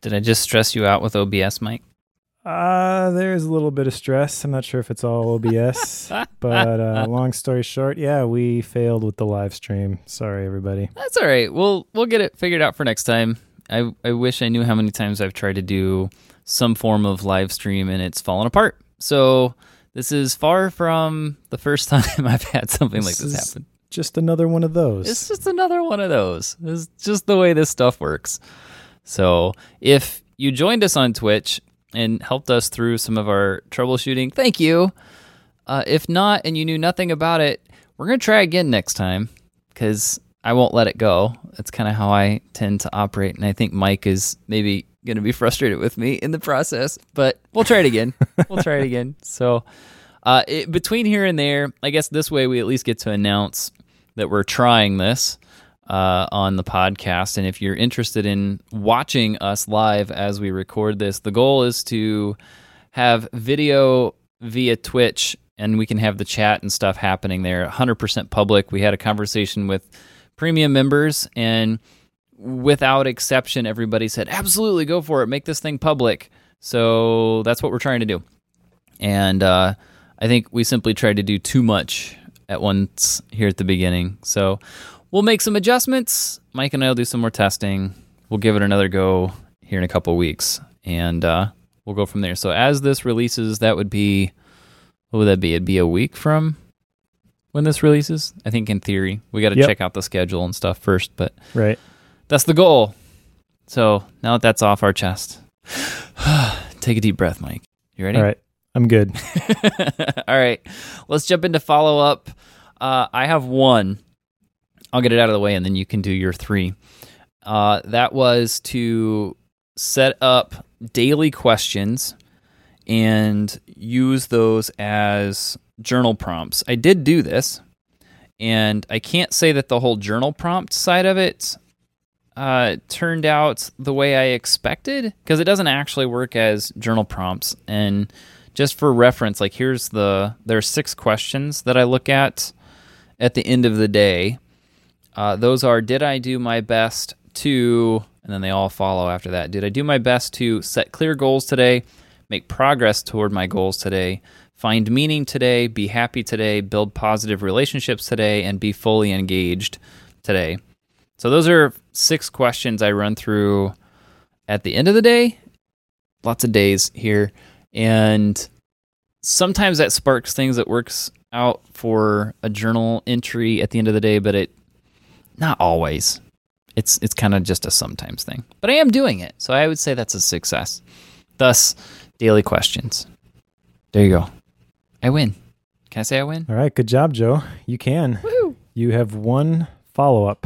Did I just stress you out with OBS, Mike? There's a little bit of stress. I'm not sure if it's all OBS, but long story short, yeah, we failed with the live stream. Sorry, everybody. That's all right. We'll get it figured out for next time. I wish I knew how many times I've tried to do some form of live stream and it's fallen apart. So this is far from the first time I've had something like this happen. Just another one of those. It's just another one of those. It's just the way this stuff works. So if you joined us on Twitch and helped us through some of our troubleshooting, thank you. If not, and you knew nothing about it, we're going to try again next time because I won't let it go. That's kind of how I tend to operate, and I think Mike is maybe going to be frustrated with me in the process, but we'll try it again. So between here and there, I guess this way we at least get to announce that we're trying this on the podcast. And if you're interested in watching us live as we record this, the goal is to have video via Twitch, and we can have the chat and stuff happening there 100% public. We had a conversation with premium members, and without exception, everybody said, absolutely, go for it. Make this thing public. So that's what we're trying to do. And I think we simply tried to do too much at once here at the beginning. So we'll make some adjustments. Mike and I will do some more testing. We'll give it another go here in a couple of weeks, and we'll go from there. So as this releases, that would be, what would that be? It'd be a week from when this releases, I think, in theory. We got to check out the schedule and stuff first, but right. That's the goal. So now that that's off our chest, take a deep breath, Mike. You ready? All right. I'm good. All right. Let's jump into follow-up. I have one. I'll get it out of the way, and then you can do your three. That was to set up daily questions and use those as journal prompts. I did do this, and I can't say that the whole journal prompt side of it turned out the way I expected, because it doesn't actually work as journal prompts. And just for reference, like there's 6 questions that I look at the end of the day. Those are, did I do my best to, and then they all follow after that. Did I do my best to set clear goals today, make progress toward my goals today, find meaning today, be happy today, build positive relationships today, and be fully engaged today? So those are 6 questions I run through at the end of the day. Lots of days here. And sometimes that sparks things that works out for a journal entry at the end of the day, but not always. It's kind of just a sometimes thing. But I am doing it, so I would say that's a success. Thus, daily questions. There you go. I win. Can I say I win? All right, good job, Joe. You can. Woo! You have one follow-up.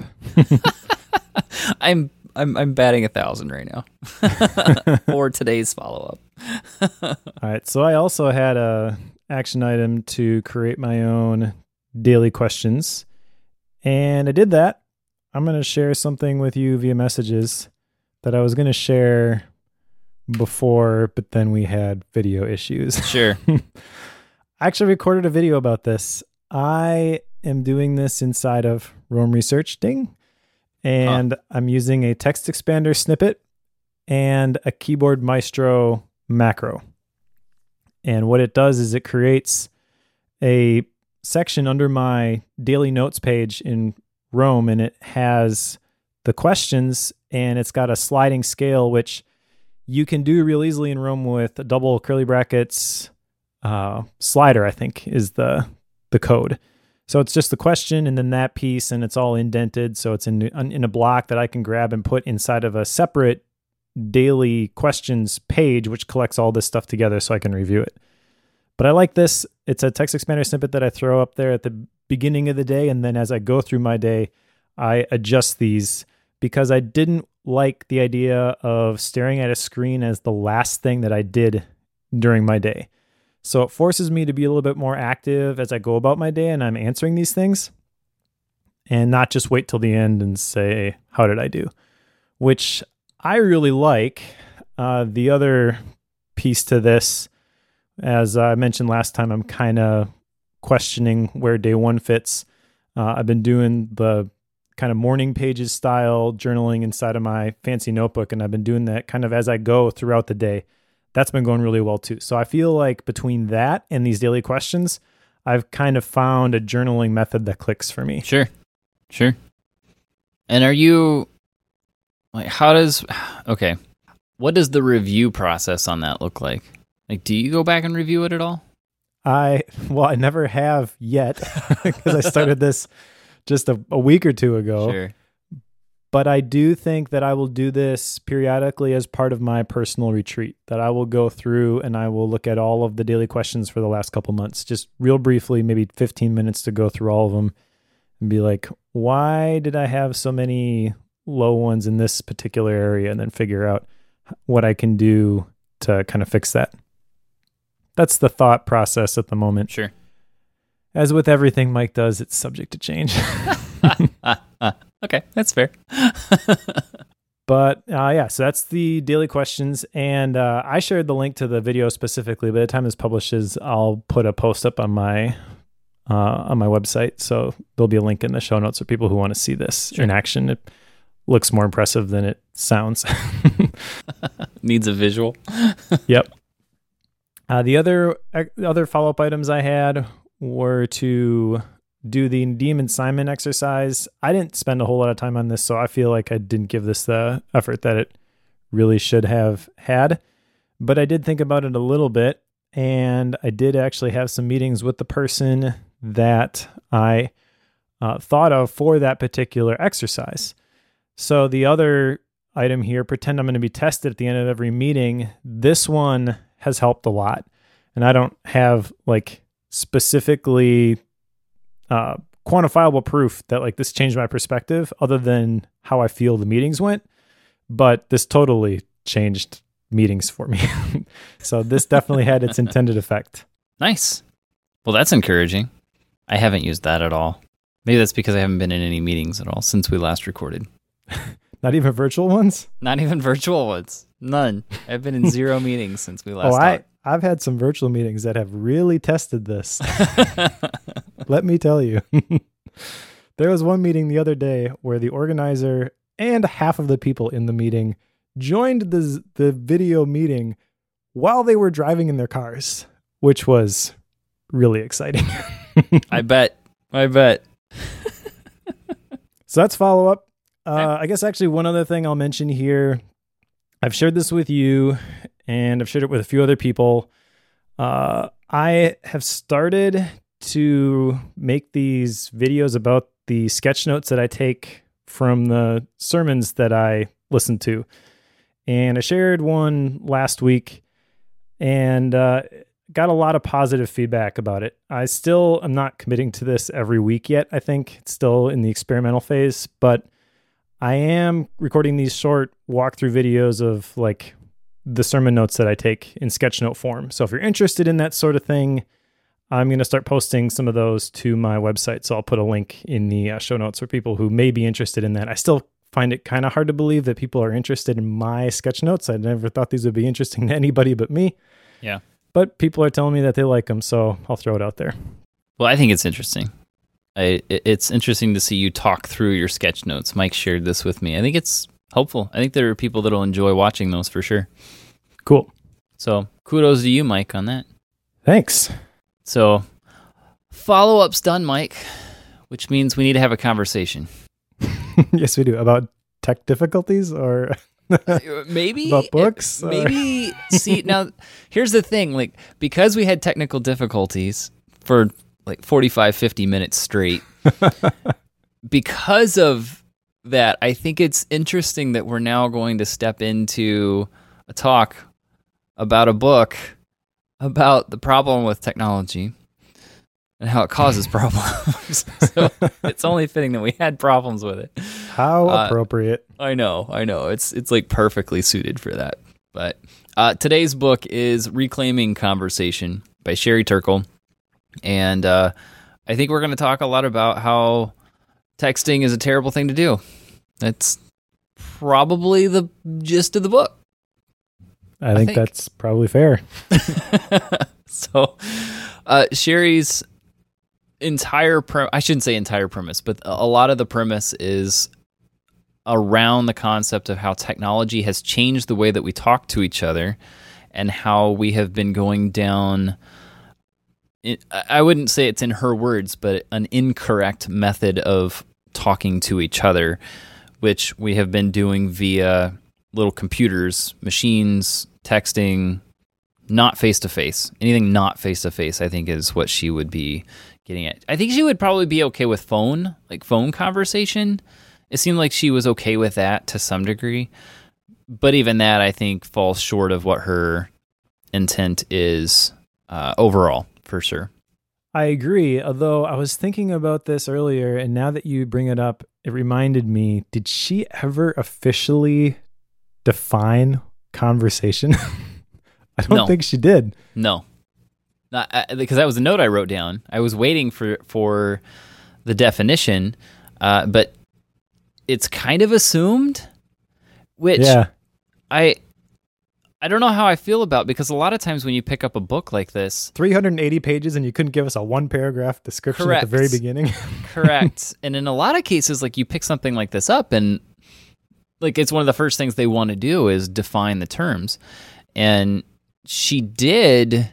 I'm batting 1,000 right now for today's follow-up. All right, so I also had a action item to create my own daily questions, and I did that. I'm going to share something with you via messages that I was going to share before, but then we had video issues. Sure. I actually recorded a video about this. I am doing this inside of Roam Research, ding, and I'm using a text expander snippet and a Keyboard Maestro macro. And what it does is it creates a section under my daily notes page in Roam, and it has the questions, and it's got a sliding scale, which you can do real easily in Roam with a double curly brackets slider, I think is the code. So it's just the question and then that piece, and it's all indented. So it's in a block that I can grab and put inside of a separate daily questions page, which collects all this stuff together so I can review it. But I like this. It's a text expander snippet that I throw up there at the beginning of the day. And then as I go through my day, I adjust these because I didn't like the idea of staring at a screen as the last thing that I did during my day. So it forces me to be a little bit more active as I go about my day and I'm answering these things, and not just wait till the end and say, how did I do? Which I really like. The other piece to this, as I mentioned last time, I'm kind of questioning where day one fits. I've been doing the kind of morning pages style journaling inside of my fancy notebook. And I've been doing that kind of as I go throughout the day. That's been going really well too. So I feel like between that and these daily questions, I've kind of found a journaling method that clicks for me. Sure. And are you, like, okay, what does the review process on that look like? Like, do you go back and review it at all? I never have yet because I started this just a week or two ago. Sure. But I do think that I will do this periodically as part of my personal retreat, that I will go through and I will look at all of the daily questions for the last couple months, just real briefly, maybe 15 minutes to go through all of them and be like, why did I have so many low ones in this particular area? And then figure out what I can do to kind of fix that. That's the thought process at the moment. Sure. As with everything Mike does, it's subject to change. Okay, that's fair. But so that's the daily questions. And I shared the link to the video specifically. By the time this publishes, I'll put a post up on my website. So there'll be a link in the show notes for people who want to see this in action. It looks more impressive than it sounds. Needs a visual. Yep. The other follow-up items I had were to do the Nadim and Simon exercise. I didn't spend a whole lot of time on this, so I feel like I didn't give this the effort that it really should have had. But I did think about it a little bit, and I did actually have some meetings with the person that I thought of for that particular exercise. So the other item here, pretend I'm going to be tested at the end of every meeting. This one has helped a lot. And I don't have like specifically quantifiable proof that like this changed my perspective other than how I feel the meetings went. But this totally changed meetings for me. So this definitely had its intended effect. Nice. Well, that's encouraging. I haven't used that at all. Maybe that's because I haven't been in any meetings at all since we last recorded. Not even virtual ones? Not even virtual ones. None. I've been in 0 meetings since we last talked. I've had some virtual meetings that have really tested this. Let me tell you. There was one meeting the other day where the organizer and half of the people in the meeting joined the video meeting while they were driving in their cars, which was really exciting. I bet. So that's follow-up. I guess actually one other thing I'll mention here, I've shared this with you and I've shared it with a few other people. I have started to make these videos about the sketch notes that I take from the sermons that I listen to. And I shared one last week and got a lot of positive feedback about it. I still am not committing to this every week yet. I think it's still in the experimental phase, but I am recording these short walkthrough videos of like the sermon notes that I take in sketchnote form. So if you're interested in that sort of thing, I'm going to start posting some of those to my website. So I'll put a link in the show notes for people who may be interested in that. I still find it kind of hard to believe that people are interested in my sketch notes. I never thought these would be interesting to anybody but me. Yeah. But people are telling me that they like them, so I'll throw it out there. Well, I think it's interesting. It's interesting to see you talk through your sketch notes. Mike shared this with me. I think it's helpful. I think there are people that will enjoy watching those for sure. Cool. So kudos to you, Mike, on that. Thanks. So follow-up's done, Mike, which means we need to have a conversation. Yes, we do. About tech difficulties or maybe about books? Maybe. See, now here's the thing. Like, because we had technical difficulties for like 45, 50 minutes straight, because of that, I think it's interesting that we're now going to step into a talk about a book about the problem with technology and how it causes problems. So it's only fitting that we had problems with it. How appropriate. I know. It's like perfectly suited for that. But today's book is Reclaiming Conversation by Sherry Turkle. And I think we're going to talk a lot about how texting is a terrible thing to do. That's probably the gist of the book. I think that's probably fair. So Sherry's I shouldn't say entire premise, but a lot of the premise is around the concept of how technology has changed the way that we talk to each other and how we have been going down, I wouldn't say it's in her words, but an incorrect method of talking to each other, which we have been doing via little computers, machines, texting, not face-to-face. Anything not face-to-face, I think, is what she would be getting at. I think she would probably be okay with phone conversation. It seemed like she was okay with that to some degree. But even that, I think, falls short of what her intent is overall, for sure. I agree, although I was thinking about this earlier, and now that you bring it up, it reminded me, did she ever officially define conversation? I don't think she did. No. Because that was a note I wrote down. I was waiting for the definition, but it's kind of assumed, which I don't know how I feel about, because a lot of times when you pick up a book like this, 380 pages and you couldn't give us a one paragraph description at the very beginning. Correct. And in a lot of cases, like, you pick something like this up and like it's one of the first things they want to do is define the terms. And she did,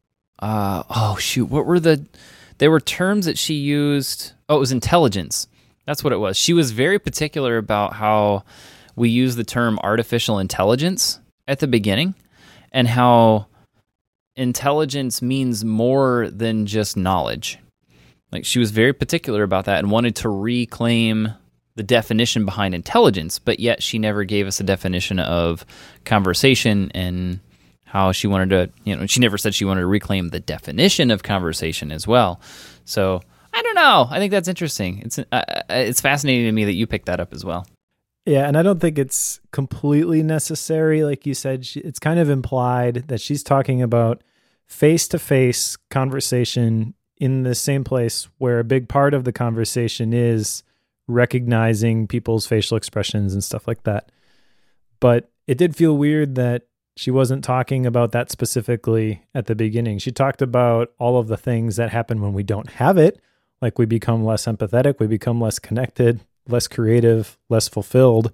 what were there were terms that she used. Oh, it was intelligence. That's what it was. She was very particular about how we use the term artificial intelligence at the beginning, and how intelligence means more than just knowledge. Like, she was very particular about that and wanted to reclaim the definition behind intelligence, but yet she never gave us a definition of conversation and how she wanted to, she never said she wanted to reclaim the definition of conversation as well. So I don't know. I think that's interesting. It's fascinating to me that you picked that up as well. Yeah, and I don't think it's completely necessary. Like you said, it's kind of implied that she's talking about face-to-face conversation in the same place where a big part of the conversation is recognizing people's facial expressions and stuff like that. But it did feel weird that she wasn't talking about that specifically at the beginning. She talked about all of the things that happen when we don't have it, like we become less empathetic, we become less connected, less creative, less fulfilled.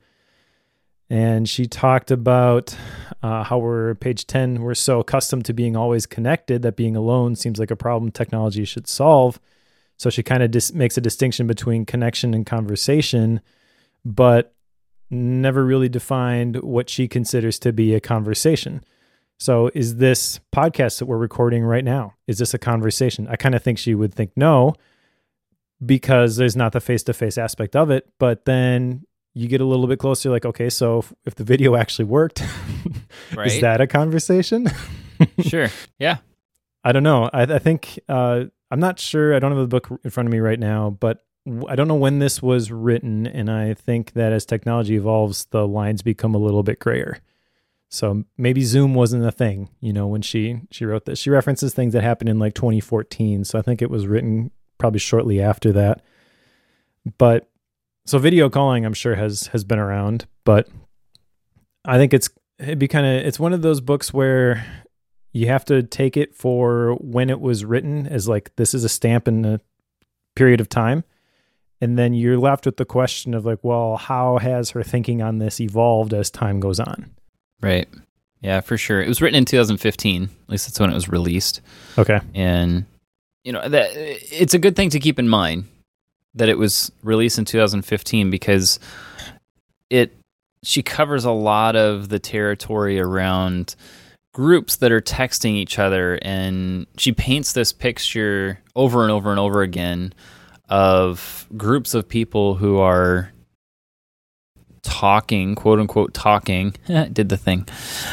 And she talked about how we're, page 10, we're so accustomed to being always connected that being alone seems like a problem technology should solve. So she kind of makes a distinction between connection and conversation, but never really defined what she considers to be a conversation. So is this podcast that we're recording right now, is this a conversation? I kind of think she would think no, because there's not the face-to-face aspect of it. But then you get a little bit closer, like, okay, so if the video actually worked, right, is that a conversation? Sure. Yeah. I don't know. I think, I'm not sure. I don't have the book in front of me right now, but I don't know when this was written. And I think that as technology evolves, the lines become a little bit grayer. So maybe Zoom wasn't a thing, when she wrote this. She references things that happened in like 2014. So I think it was written probably shortly after that. But so video calling, I'm sure has been around, but I think it's one of those books where you have to take it for when it was written as like, this is a stamp in a period of time. And then you're left with the question of like, well, how has her thinking on this evolved as time goes on? Right. Yeah, for sure. It was written in 2015. At least that's when it was released. Okay. And that it's a good thing to keep in mind that it was released in 2015, because she covers a lot of the territory around groups that are texting each other, and she paints this picture over and over and over again of groups of people who are talking, quote unquote talking, did the thing,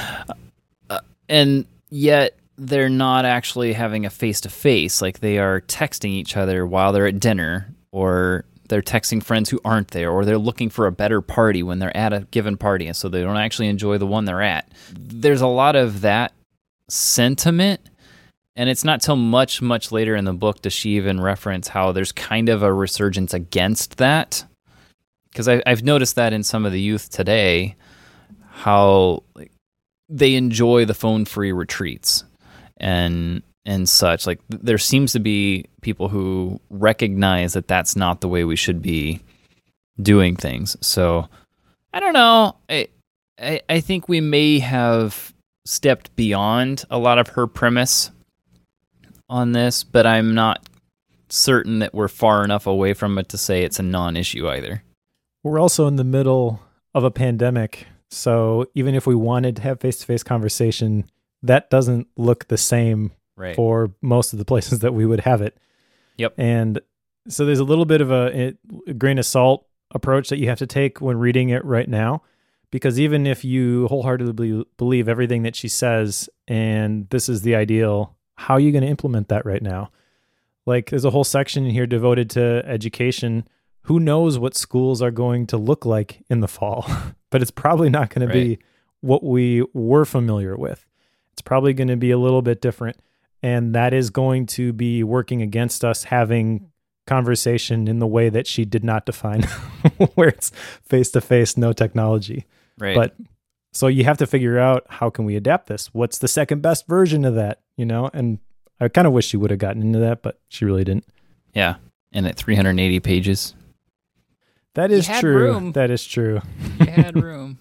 and yet they're not actually having a face-to-face. Like, they are texting each other while they're at dinner, or they're texting friends who aren't there, or they're looking for a better party when they're at a given party, and so they don't actually enjoy the one they're at. There's a lot of that sentiment, and it's not till much, much later in the book does she even reference how there's kind of a resurgence against that. Because I've noticed that in some of the youth today, how they enjoy the phone-free retreats. And and such. Like there seems to be people who recognize that that's not the way we should be doing things. So I don't know. I think we may have stepped beyond a lot of her premise on this, but I'm not certain that we're far enough away from it to say it's a non-issue either. We're also in the middle of a pandemic, so even if we wanted to have face-to-face conversation, that doesn't look the same for most of the places that we would have it. Yep. And so there's a little bit of a grain of salt approach that you have to take when reading it right now, because even if you wholeheartedly believe everything that she says and this is the ideal, how are you going to implement that right now? Like there's a whole section here devoted to education. Who knows what schools are going to look like in the fall, but it's probably not going to be what we were familiar with. It's probably going to be a little bit different. And that is going to be working against us having conversation in the way that she did not define, where it's face-to-face, no technology. Right. But so you have to figure out, how can we adapt this? What's the second best version of that, And I kind of wish she would have gotten into that, but she really didn't. Yeah. And at 380 pages. That is true. That is true. You had room.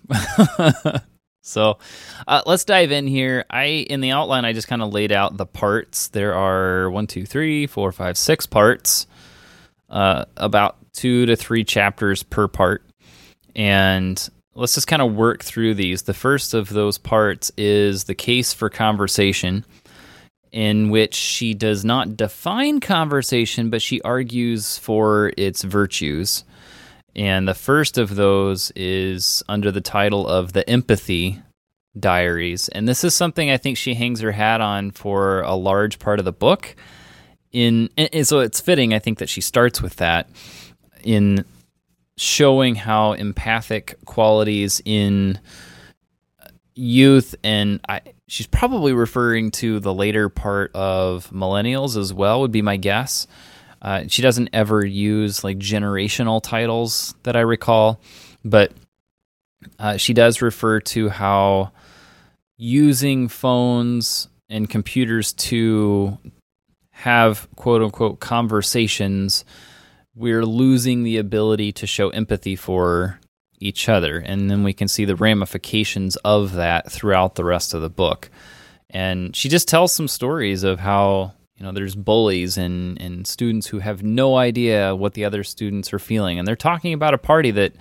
So let's dive in here. In the outline, I just kind of laid out the parts. There are 6 parts, about 2 to 3 chapters per part. And let's just kind of work through these. The first of those parts is the case for conversation, in which she does not define conversation, but she argues for its virtues. And the first of those is under the title of the Empathy Diaries. And this is something I think she hangs her hat on for a large part of the book. And so it's fitting, I think, that she starts with that in showing how empathic qualities in youth, and she's probably referring to the later part of millennials as well, would be my guess. She doesn't ever use like generational titles that I recall, but she does refer to how using phones and computers to have quote unquote conversations, we're losing the ability to show empathy for each other. And then we can see the ramifications of that throughout the rest of the book. And she just tells some stories of how there's bullies and students who have no idea what the other students are feeling. And they're talking about a party that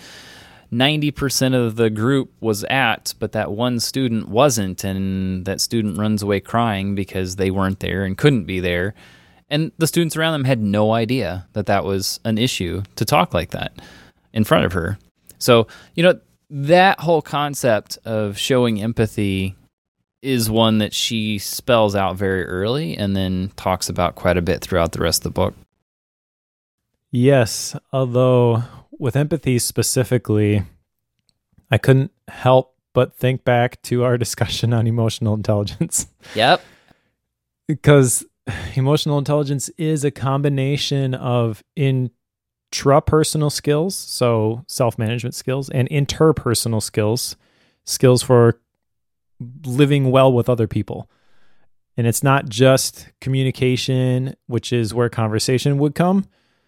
90% of the group was at, but that one student wasn't. And that student runs away crying because they weren't there and couldn't be there. And the students around them had no idea that that was an issue to talk like that in front of her. So, that whole concept of showing empathy is one that she spells out very early and then talks about quite a bit throughout the rest of the book. Yes, although with empathy specifically, I couldn't help but think back to our discussion on emotional intelligence. Yep. Because emotional intelligence is a combination of intrapersonal skills, so self-management skills, and interpersonal skills for living well with other people. And it's not just communication, which is where conversation would come,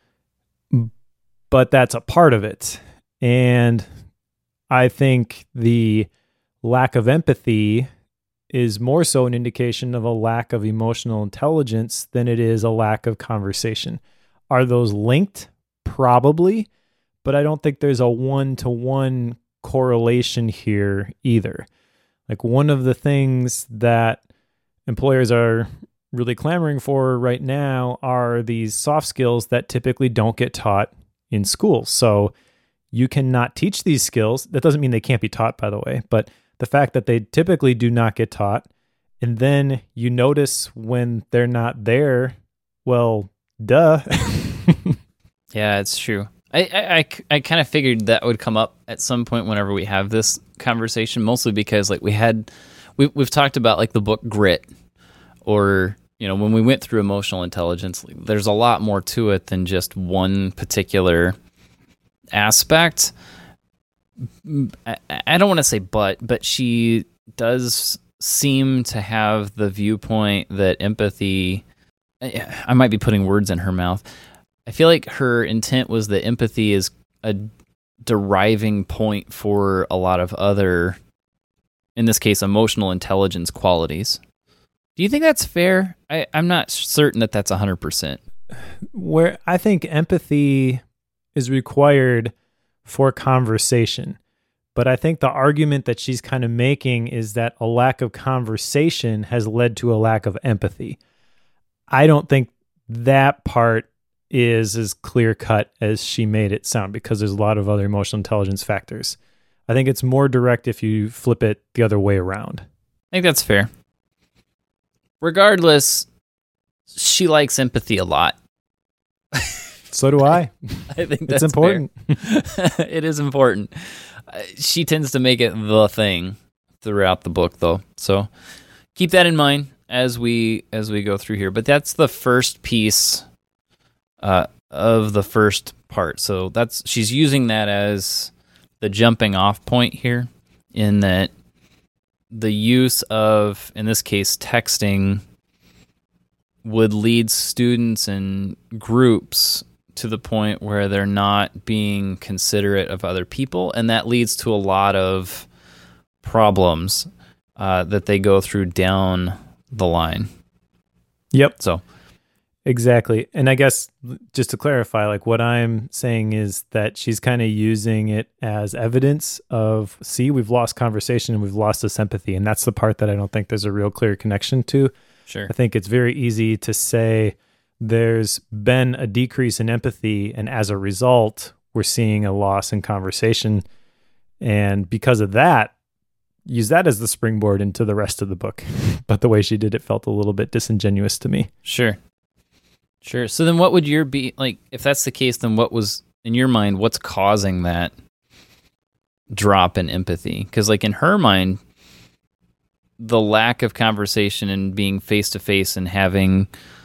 but that's a part of it. And I think the lack of empathy is more so an indication of a lack of emotional intelligence than it is a lack of conversation. Are those linked? Probably, but I don't think there's a one-to-one correlation here either. Like one of the things that employers are really clamoring for right now are these soft skills that typically don't get taught in school. So you cannot teach these skills. That doesn't mean they can't be taught, by the way, but the fact that they typically do not get taught, and then you notice when they're not there, well, duh. Yeah, it's true. I kind of figured that would come up at some point whenever we have this conversation, mostly because like we've talked about like the book Grit, or when we went through emotional intelligence, there's a lot more to it than just one particular aspect. I don't want to say but she does seem to have the viewpoint that empathy, I might be putting words in her mouth. I feel like her intent was that empathy is a deriving point for a lot of other, in this case, emotional intelligence qualities. Do you think that's fair? I'm not certain that that's 100%. Where I think empathy is required for conversation. But I think the argument that she's kind of making is that a lack of conversation has led to a lack of empathy. I don't think that part is as clear cut as she made it sound, because there's a lot of other emotional intelligence factors. I think it's more direct if you flip it the other way around. I think that's fair. Regardless, she likes empathy a lot. So do I. I think that's important. It is important. She tends to make it the thing throughout the book, though. So keep that in mind as we go through here. But that's the first piece of the first part. So she's using that as the jumping off point here, in that the use of, in this case, texting would lead students and groups to the point where they're not being considerate of other people, and that leads to a lot of problems that they go through down the line. Yep. So exactly. And I guess just to clarify, like what I'm saying is that she's kind of using it as evidence of, see, we've lost conversation and we've lost this empathy. And that's the part that I don't think there's a real clear connection to. Sure. I think it's very easy to say there's been a decrease in empathy, and as a result, we're seeing a loss in conversation. And because of that, use that as the springboard into the rest of the book. But the way she did it felt a little bit disingenuous to me. Sure. So then what would if that's the case, then what was, in your mind, what's causing that drop in empathy? Because like in her mind, the lack of conversation and being face-to-face and having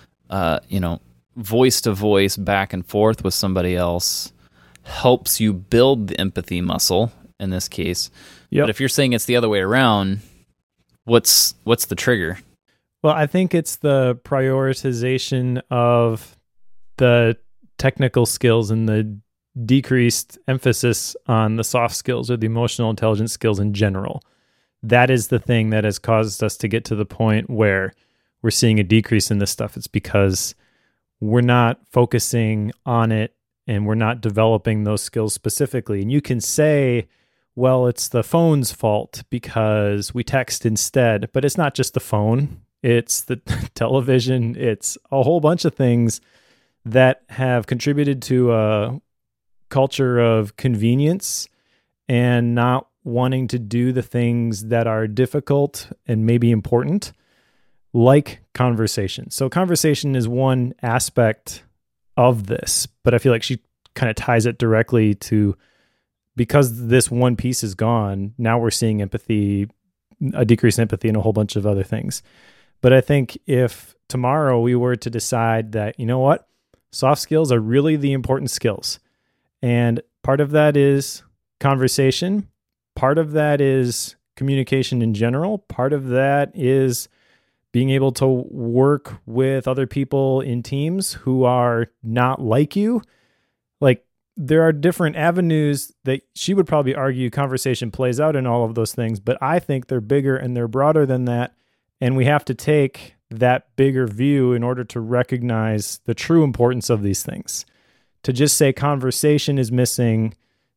voice to voice back and forth with somebody else helps you build the empathy muscle in this case. Yep. But if you're saying it's the other way around, what's the trigger? Well, I think it's the prioritization of the technical skills and the decreased emphasis on the soft skills or the emotional intelligence skills in general. That is the thing that has caused us to get to the point where we're seeing a decrease in this stuff. It's because we're not focusing on it and we're not developing those skills specifically. And you can say, well, it's the phone's fault because we text instead, but it's not just the phone. It's the television. It's a whole bunch of things that have contributed to a culture of convenience and not wanting to do the things that are difficult and maybe important, like conversation. So conversation is one aspect of this, but I feel like she kind of ties it directly to, because this one piece is gone, now we're seeing empathy, a decreased empathy, and a whole bunch of other things. But I think if tomorrow we were to decide that, you know what, soft skills are really the important skills, and part of that is conversation, part of that is communication in general, part of that is being able to work with other people in teams who are not like you. Like, there are different avenues that she would probably argue conversation plays out in all of those things, but I think they're bigger and they're broader than that. And we have to take that bigger view in order to recognize the true importance of these things. To just say conversation is missing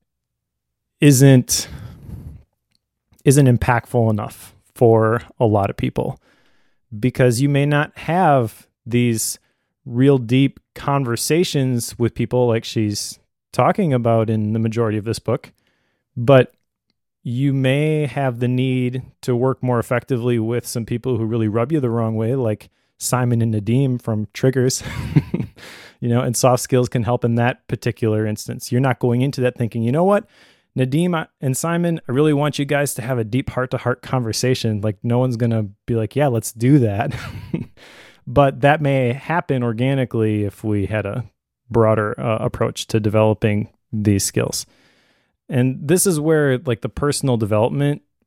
isn't impactful enough for a lot of people, because you may not have these real deep conversations with people like she's talking about in the majority of this book, but you may have the need to work more effectively with some people who really rub you the wrong way, like Simon and Nadim from Triggers. And soft skills can help in that particular instance. You're not going into that thinking, you know what, Nadim and Simon, I really want you guys to have a deep heart-to-heart conversation. Like, no one's going to be like, yeah, let's do that. But that may happen organically if we had a broader approach to developing these skills. And this is where, like, the personal development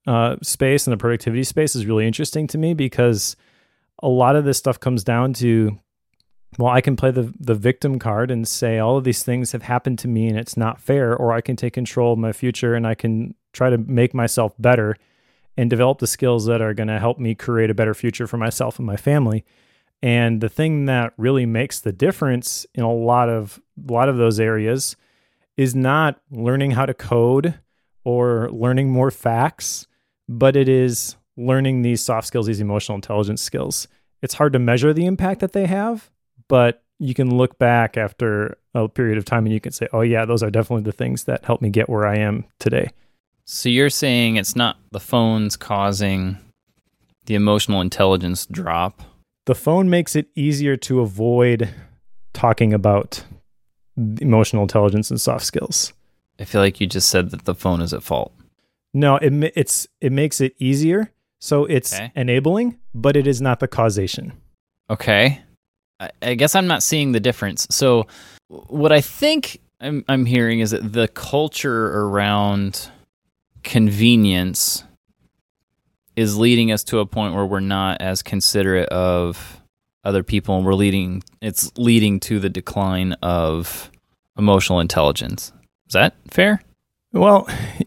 space and the productivity space is really interesting to me, because a lot of this stuff comes down to, well, I can play the victim card and say all of these things have happened to me and it's not fair, or I can take control of my future and I can try to make myself better and develop the skills that are going to help me create a better future for myself and my family. And the thing that really makes the difference in a lot of those areas is not learning how to code or learning more facts, but it is learning these soft skills, these emotional intelligence skills. It's hard to measure the impact that they have, but you can look back after a period of time and you can say, oh yeah, those are definitely the things that helped me get where I am today. So you're saying it's not the phones causing the emotional intelligence drop? The phone makes it easier to avoid talking about emotional intelligence and soft skills. I feel like you just said that the phone is at fault. No, it makes it easier. So it's enabling, but it is not the causation. Okay. I guess I'm not seeing the difference. So what I think I'm hearing is that the culture around convenience is leading us to a point where we're not as considerate of other people, and it's leading to the decline of emotional intelligence. Is that fair? Well,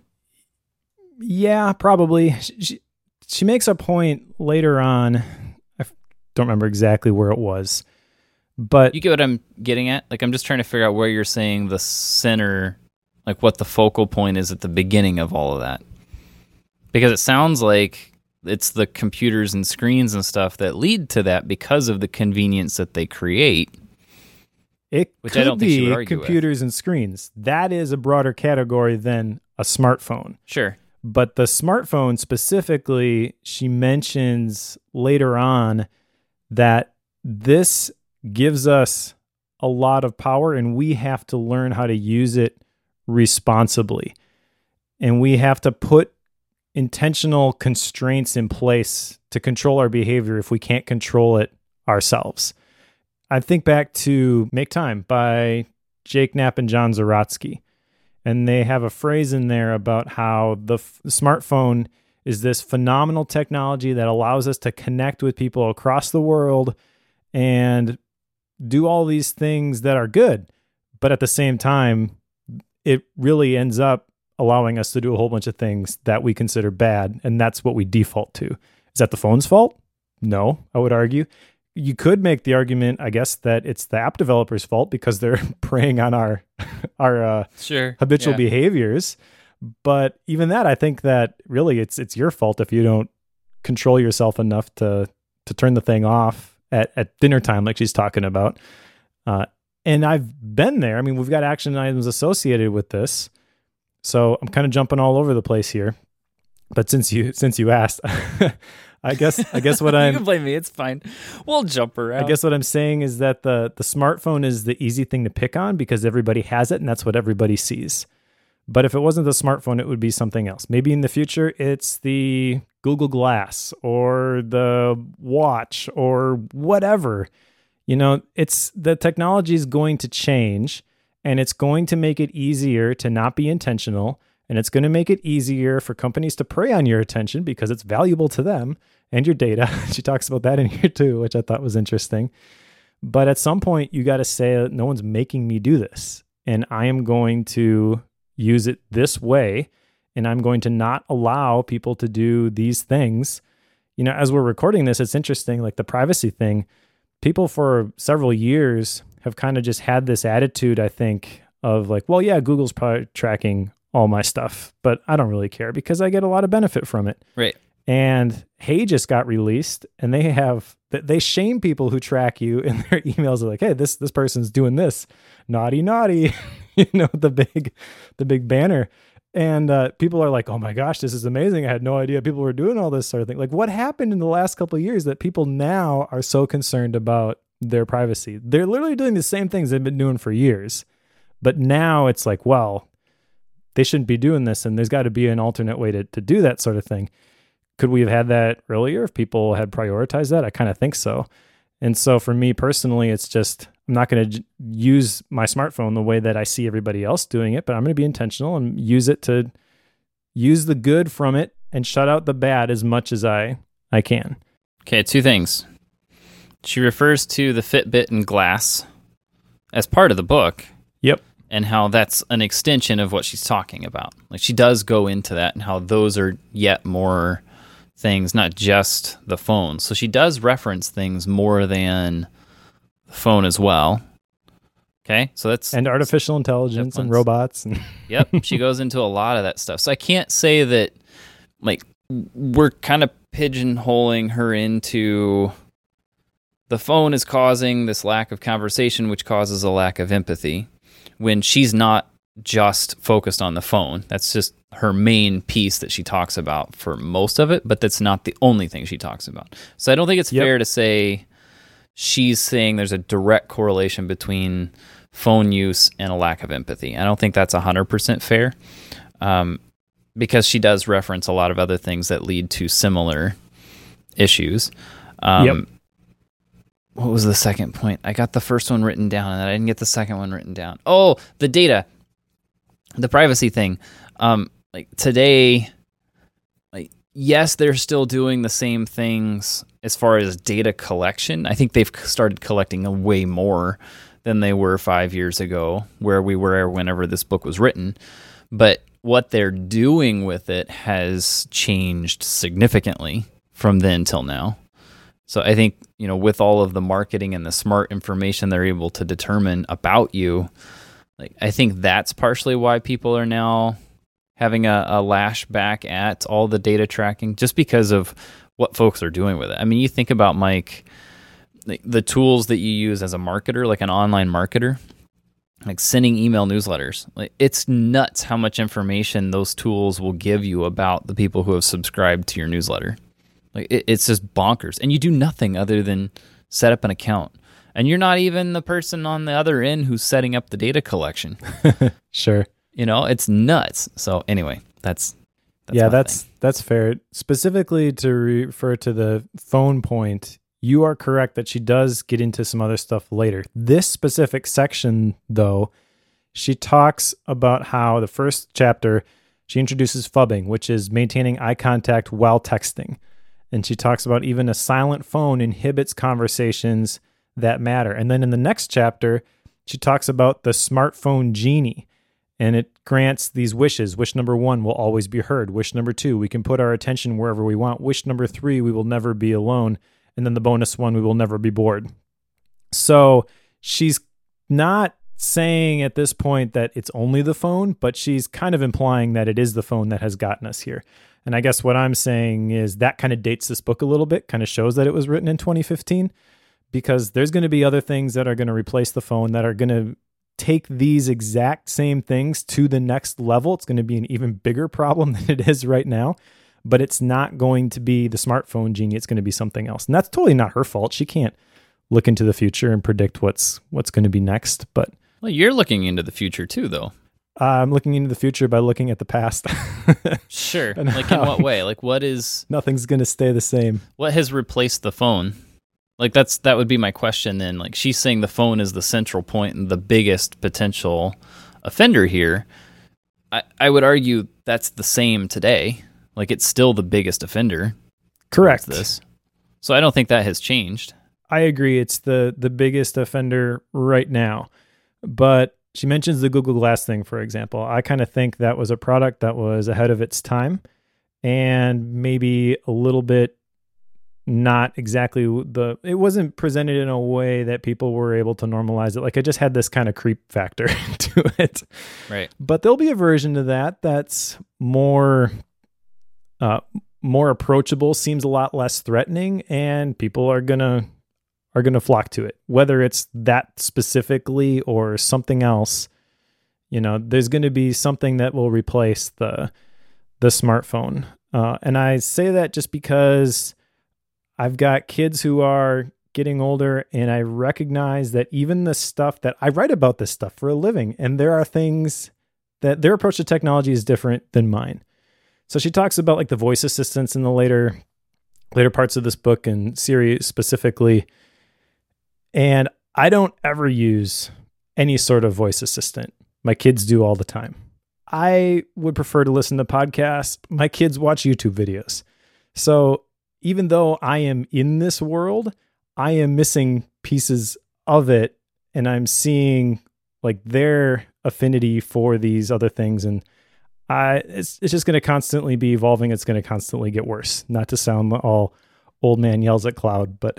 yeah, probably. She makes a point later on. I don't remember exactly where it was, but you get what I'm getting at? Like, I'm just trying to figure out where you're saying the center, like what the focal point is at the beginning of all of that. Because it sounds like it's the computers and screens and stuff that lead to that because of the convenience that they create. Which I don't think she would argue computers with. And screens. That is a broader category than a smartphone. Sure. But the smartphone specifically, she mentions later on that this gives us a lot of power and we have to learn how to use it responsibly. And we have to put intentional constraints in place to control our behavior if we can't control it ourselves. I think back to Make Time by Jake Knapp and John Zeratsky. And they have a phrase in there about how the smartphone is this phenomenal technology that allows us to connect with people across the world and do all these things that are good. But at the same time, it really ends up allowing us to do a whole bunch of things that we consider bad. And that's what we default to. Is that the phone's fault? No, I would argue. You could make the argument, I guess, that it's the app developers' fault because they're preying on our habitual behaviors. But even that, I think that really it's your fault if you don't control yourself enough to turn the thing off at dinner time, like she's talking about. And I've been there. I mean, we've got action items associated with this, so I'm kind of jumping all over the place here. But since you asked. I guess what I'm... You can blame me. It's fine. We'll jump around. I guess what I'm saying is that the smartphone is the easy thing to pick on because everybody has it and that's what everybody sees. But if it wasn't the smartphone, it would be something else. Maybe in the future, it's the Google Glass or the watch or whatever. You know, the technology is going to change and it's going to make it easier to not be intentional. And it's going to make it easier for companies to prey on your attention because it's valuable to them and your data. She talks about that in here too, which I thought was interesting. But at some point, you got to say, no one's making me do this. And I am going to use it this way. And I'm going to not allow people to do these things. You know, as we're recording this, it's interesting, like the privacy thing. People for several years have kind of just had this attitude, I think, of like, well, yeah, Google's probably tracking all my stuff, but I don't really care because I get a lot of benefit from it. Right. And Hey just got released and they shame people who track you in their emails. Are like, hey, this person's doing this. Naughty, you know, the big banner. And people are like, oh my gosh, this is amazing. I had no idea people were doing all this sort of thing. Like, what happened in the last couple of years that people now are so concerned about their privacy? They're literally doing the same things they've been doing for years. But now it's like, well, they shouldn't be doing this, and there's got to be an alternate way to do that sort of thing. Could we have had that earlier if people had prioritized that? I kind of think so. And so for me personally, it's just, I'm not going to use my smartphone the way that I see everybody else doing it, but I'm going to be intentional and use it to use the good from it and shut out the bad as much as I can. Okay, two things. She refers to the Fitbit and Glass as part of the book. Yep. And how that's an extension of what she's talking about. Like, she does go into that and how those are yet more things, not just the phone. So she does reference things more than the phone as well. Okay, so that's... And artificial intelligence and robots. And Yep, she goes into a lot of that stuff. So I can't say that, like, we're kind of pigeonholing her into the phone is causing this lack of conversation, which causes a lack of empathy, when she's not just focused on the phone. That's just her main piece that she talks about for most of it, but that's not the only thing she talks about. So I don't think it's fair to say she's saying there's a direct correlation between phone use and a lack of empathy. I don't think that's 100% fair, because she does reference a lot of other things that lead to similar issues. What was the second point? I got the first one written down, and I didn't get the second one written down. Oh, the data, the privacy thing. Like today, like, yes, they're still doing the same things as far as data collection. I think they've started collecting way more than they were 5 years ago, where we were whenever this book was written. But what they're doing with it has changed significantly from then till now. So I think, with all of the marketing and the smart information they're able to determine about you, like, I think that's partially why people are now having a lash back at all the data tracking, just because of what folks are doing with it. I mean, you think about, Mike, the tools that you use as a marketer, like an online marketer, like sending email newsletters. Like, it's nuts how much information those tools will give you about the people who have subscribed to your newsletter. Like, it's just bonkers. And you do nothing other than set up an account. And you're not even the person on the other end who's setting up the data collection. Sure. It's nuts. So anyway, that's fair. Specifically to refer to the phone point, you are correct that she does get into some other stuff later. This specific section, though, she talks about how the first chapter, she introduces phubbing, which is maintaining eye contact while texting. And she talks about even a silent phone inhibits conversations that matter. And then in the next chapter, she talks about the smartphone genie, and it grants these wishes. Wish number 1 will always be heard. Wish number 2, we can put our attention wherever we want. Wish number 3, we will never be alone. And then the bonus one, we will never be bored. So she's not saying at this point that it's only the phone, but she's kind of implying that it is the phone that has gotten us here. And I guess what I'm saying is that kind of dates this book a little bit, kind of shows that it was written in 2015, because there's going to be other things that are going to replace the phone that are going to take these exact same things to the next level. It's going to be an even bigger problem than it is right now, but it's not going to be the smartphone genie. It's going to be something else. And that's totally not her fault. She can't look into the future and predict what's going to be next. But well, you're looking into the future too, though. I'm looking into the future by looking at the past. Sure. Like, in what way? Like, what is... Nothing's going to stay the same. What has replaced the phone? Like, that would be my question then. Like, she's saying the phone is the central point and the biggest potential offender here. I would argue that's the same today. Like, it's still the biggest offender. Correct. This. So I don't think that has changed. I agree. It's the biggest offender right now. But she mentions the Google Glass thing, for example. I kind of think that was a product that was ahead of its time and maybe a little bit not exactly it wasn't presented in a way that people were able to normalize it. Like, it just had this kind of creep factor to it. Right. But there'll be a version of that that's more approachable, seems a lot less threatening, and people are gonna flock to it. Whether it's that specifically or something else, there's going to be something that will replace the smartphone. And I say that just because I've got kids who are getting older, and I recognize that even the stuff that I write about, this stuff for a living, and there are things that their approach to technology is different than mine. So she talks about like the voice assistants in the later parts of this book and series specifically. And I don't ever use any sort of voice assistant. My kids do all the time. I would prefer to listen to podcasts. My kids watch YouTube videos. So even though I am in this world, I am missing pieces of it, and I'm seeing like their affinity for these other things. And it's just going to constantly be evolving. It's going to constantly get worse. Not to sound all old man yells at cloud, but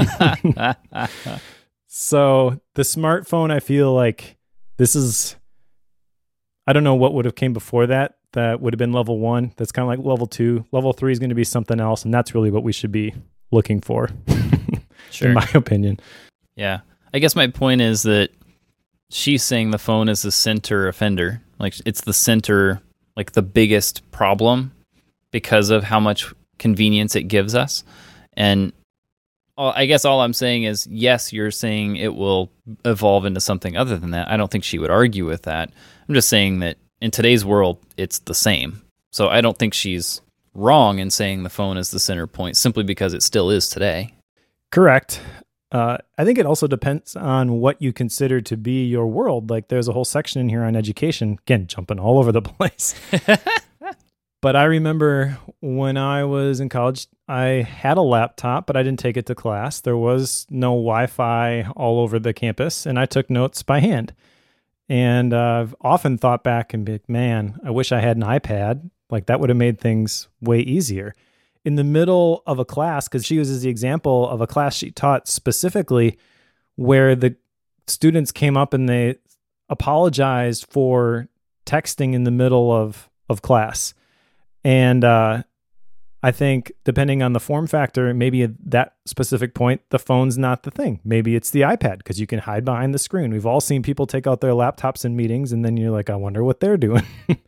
so the smartphone, I feel like this is, I don't know what would have came before that. That would have been level 1. That's kind of like level 2. Level 3 is going to be something else. And that's really what we should be looking for, Sure. in my opinion. Yeah. I guess my point is that she's saying the phone is the center offender. Like it's the center, like the biggest problem because of how much convenience it gives us. And I guess all I'm saying is, yes, you're saying it will evolve into something other than that. I don't think she would argue with that. I'm just saying that in today's world, it's the same. So I don't think she's wrong in saying the phone is the center point simply because it still is today. Correct. I think it also depends on what you consider to be your world. Like there's a whole section in here on education. Again, jumping all over the place. But I remember when I was in college, I had a laptop, but I didn't take it to class. There was no Wi-Fi all over the campus, and I took notes by hand. And I've often thought back and be like, man, I wish I had an iPad. Like that would have made things way easier. In the middle of a class, because she uses the example of a class she taught specifically where the students came up and they apologized for texting in the middle of class. And I think depending on the form factor, maybe at that specific point, the phone's not the thing. Maybe it's the iPad because you can hide behind the screen. We've all seen people take out their laptops in meetings and then you're like, I wonder what they're doing.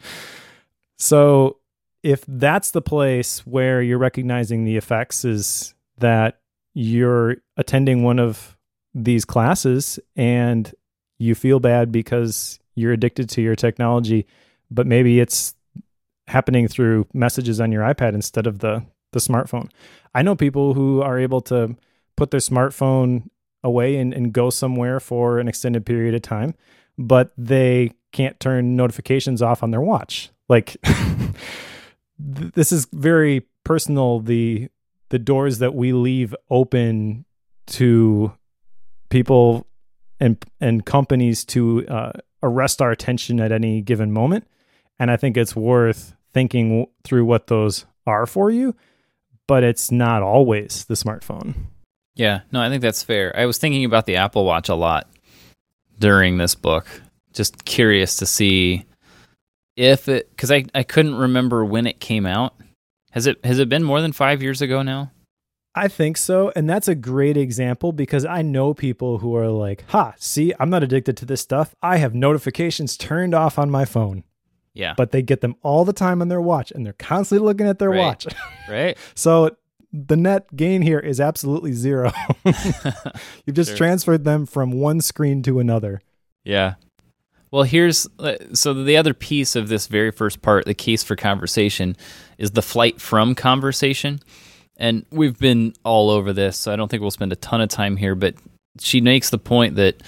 So if that's the place where you're recognizing the effects is that you're attending one of these classes and you feel bad because you're addicted to your technology, but maybe it's happening through messages on your iPad instead of the smartphone. I know people who are able to put their smartphone away and go somewhere for an extended period of time, but they can't turn notifications off on their watch. Like this is very personal. The doors that we leave open to people and companies to arrest our attention at any given moment. And I think it's worth thinking through what those are for you, but it's not always the smartphone. Yeah, no, I think that's fair. I was thinking about the Apple Watch a lot during this book, just curious to see if it, because I couldn't remember when it came out. Has it been more than 5 years ago now? I think so. And that's a great example because I know people who are like, see, I'm not addicted to this stuff. I have notifications turned off on my phone. Yeah. But they get them all the time on their watch and they're constantly looking at their watch. Right. So the net gain here is absolutely zero. You've just transferred them from one screen to another. Yeah. Well, so the other piece of this very first part, the case for conversation, is the flight from conversation. And we've been all over this, so I don't think we'll spend a ton of time here, but she makes the point that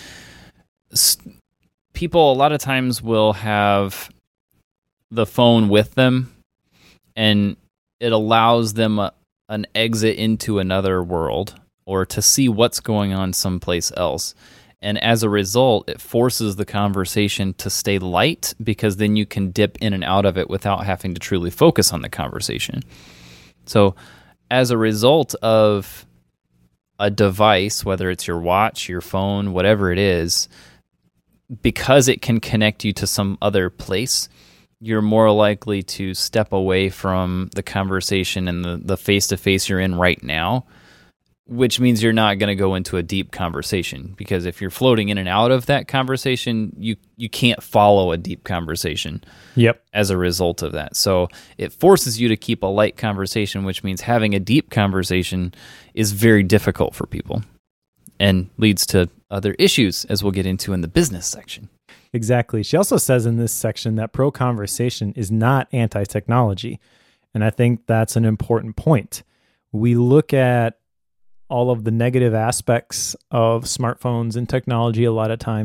people a lot of times will have the phone with them, and it allows them an exit into another world or to see what's going on someplace else. And as a result, it forces the conversation to stay light because then you can dip in and out of it without having to truly focus on the conversation. So as a result of a device, whether it's your watch, your phone, whatever it is, because it can connect you to some other place, you're more likely to step away from the conversation and the face-to-face you're in right now, which means you're not going to go into a deep conversation. Because if you're floating in and out of that conversation, you can't follow a deep conversation. Yep. As a result of that. So it forces you to keep a light conversation, which means having a deep conversation is very difficult for people and leads to other issues, as we'll get into in the business section. Exactly. She also says in this section that pro-conversation is not anti-technology. And I think that's an important point. We look at all of the negative aspects of smartphones and technology a lot of times,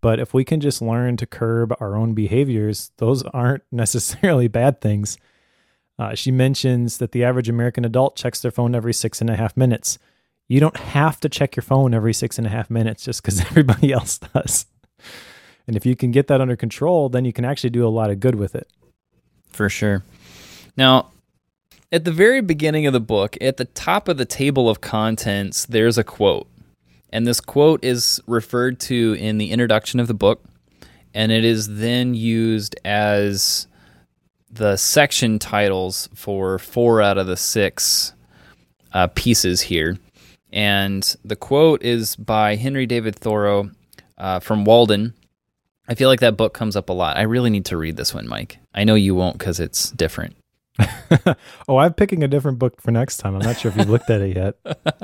But if we can just learn to curb our own behaviors, those aren't necessarily bad things. She mentions that the average American adult checks their phone every 6.5 minutes. You don't have to check your phone every 6.5 minutes just because everybody else does. And if you can get that under control, then you can actually do a lot of good with it. For sure. Now, at the very beginning of the book, at the top of the table of contents, there's a quote. And this quote is referred to in the introduction of the book, and it is then used as the section titles for 4 out of the 6 pieces here. And the quote is by Henry David Thoreau from Walden. I feel like that book comes up a lot. I really need to read this one, Mike. I know you won't because it's different. Oh, I'm picking a different book for next time. I'm not sure if you've looked at it yet.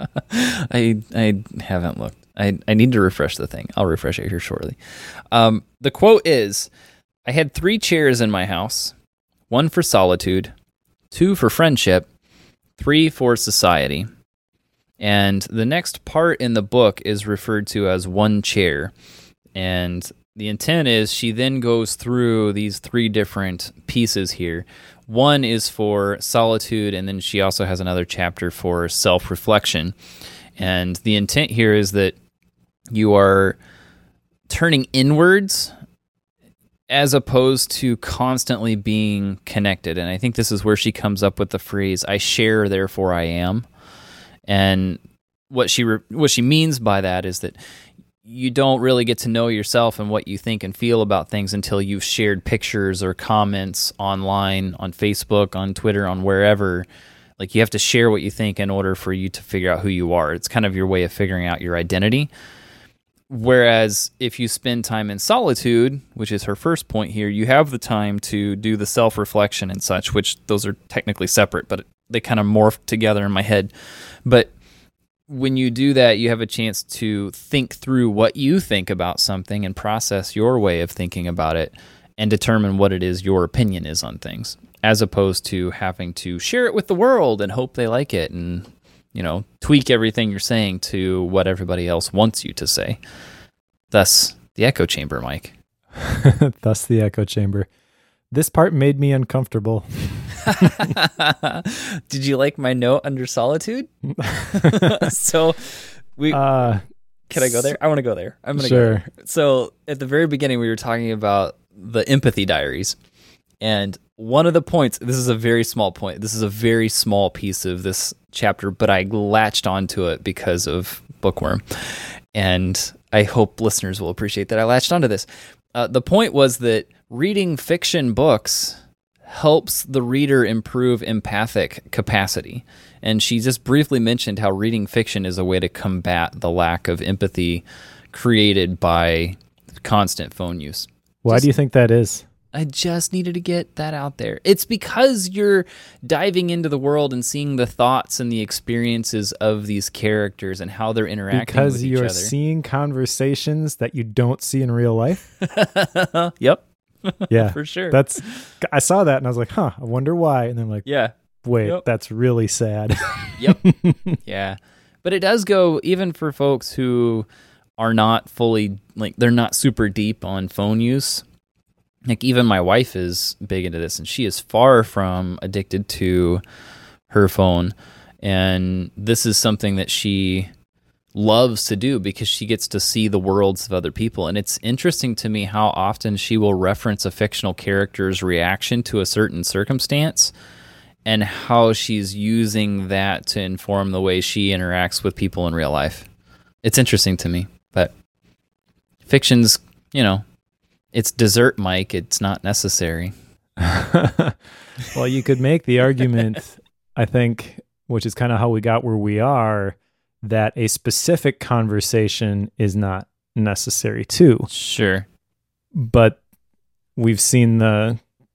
I haven't looked. I need to refresh the thing. I'll refresh it here shortly. The quote is, I had 3 chairs in my house, 1 for solitude, 2 for friendship, 3 for society. And the next part in the book is referred to as 1 chair. And the intent is she then goes through these 3 different pieces here. 1 is for solitude, and then she also has another chapter for self-reflection. And the intent here is that you are turning inwards as opposed to constantly being connected. And I think this is where she comes up with the phrase, I share, therefore I am. And what she means by that is that you don't really get to know yourself and what you think and feel about things until you've shared pictures or comments online, on Facebook, on Twitter, on wherever. Like, you have to share what you think in order for you to figure out who you are. It's kind of your way of figuring out your identity. Whereas if you spend time in solitude, which is her first point here, you have the time to do the self-reflection and such, which those are technically separate, but they kind of morph together in my head. But when you do that, you have a chance to think through what you think about something and process your way of thinking about it and determine what it is your opinion is on things, as opposed to having to share it with the world and hope they like it and, tweak everything you're saying to what everybody else wants you to say. Thus, the echo chamber, Mike. Thus, the echo chamber. This part made me uncomfortable. Did you like my note under solitude? So can I go there? I want to go there. I'm going to go there. So at the very beginning, we were talking about the empathy diaries. And one of the points, this is a very small point. This is a very small piece of this chapter, but I latched onto it because of Bookworm. And I hope listeners will appreciate that I latched onto this. The point was that reading fiction books helps the reader improve empathic capacity. And she just briefly mentioned how reading fiction is a way to combat the lack of empathy created by constant phone use. Why do you think that is? I just needed to get that out there. It's because you're diving into the world and seeing the thoughts and the experiences of these characters and how they're interacting with each other. Because you're seeing conversations that you don't see in real life? Yep. Yeah. For sure. I saw that and I was like, I wonder why. And then I'm like, yeah. Wait, That's really sad. Yep. Yeah. But it does go even for folks who are not fully, they're not super deep on phone use. Like, even my wife is big into this, and she is far from addicted to her phone. And this is something that she loves to do because she gets to see the worlds of other people. And it's interesting to me how often she will reference a fictional character's reaction to a certain circumstance and how she's using that to inform the way she interacts with people in real life. It's interesting to me, but fiction's, it's dessert, Mike. It's not necessary. Well, you could make the argument, I think, which is kind of how we got where we are, that a specific conversation is not necessary too. Sure. But we've seen the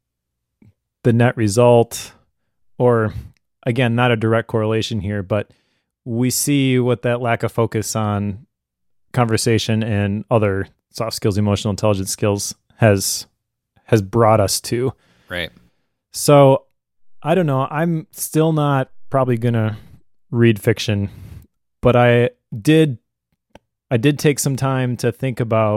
net result, or again, not a direct correlation here, but we see what that lack of focus on conversation and other soft skills, emotional intelligence skills has brought us to. Right. So I don't know. I'm still not probably going to read fiction, but I did take some time to think about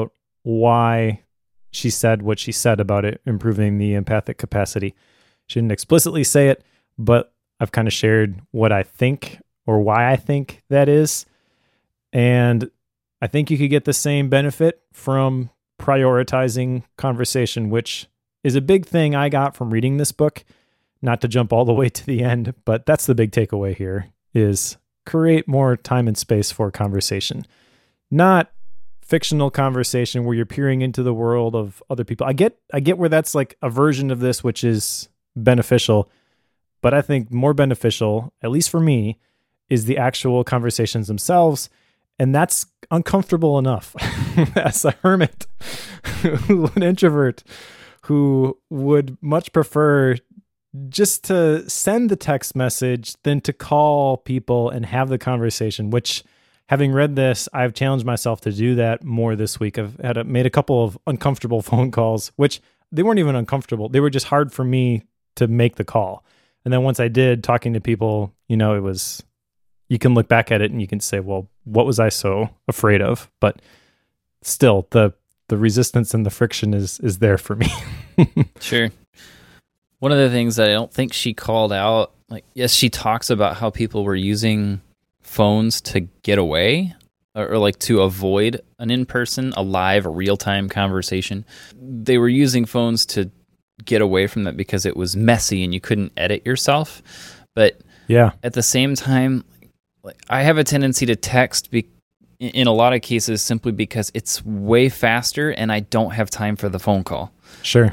why she said what she said about it improving the empathic capacity. She didn't explicitly say it, but I've kind of shared what I think or why I think that is. And I think you could get the same benefit from prioritizing conversation, which is a big thing I got from reading this book. Not to jump all the way to the end, but that's the big takeaway here is create more time and space for conversation. Not fictional conversation where you're peering into the world of other people. I get where that's like a version of this which is beneficial, but I think more beneficial, at least for me, is the actual conversations themselves. And that's uncomfortable enough as a hermit, an introvert who would much prefer just to send the text message than to call people and have the conversation, which, having read this, I've challenged myself to do that more this week. I've made a couple of uncomfortable phone calls, which they weren't even uncomfortable. They were just hard for me to make the call. And then once I did, talking to people, it was, you can look back at it and you can say, well, what was I so afraid of? But still, the resistance and the friction is there for me. Sure. One of the things that I don't think she called out, yes, she talks about how people were using phones to get away or to avoid an in-person, a live, a real-time conversation. They were using phones to get away from that because it was messy and you couldn't edit yourself. But yeah, at the same time, I have a tendency to text in a lot of cases simply because it's way faster and I don't have time for the phone call. Sure.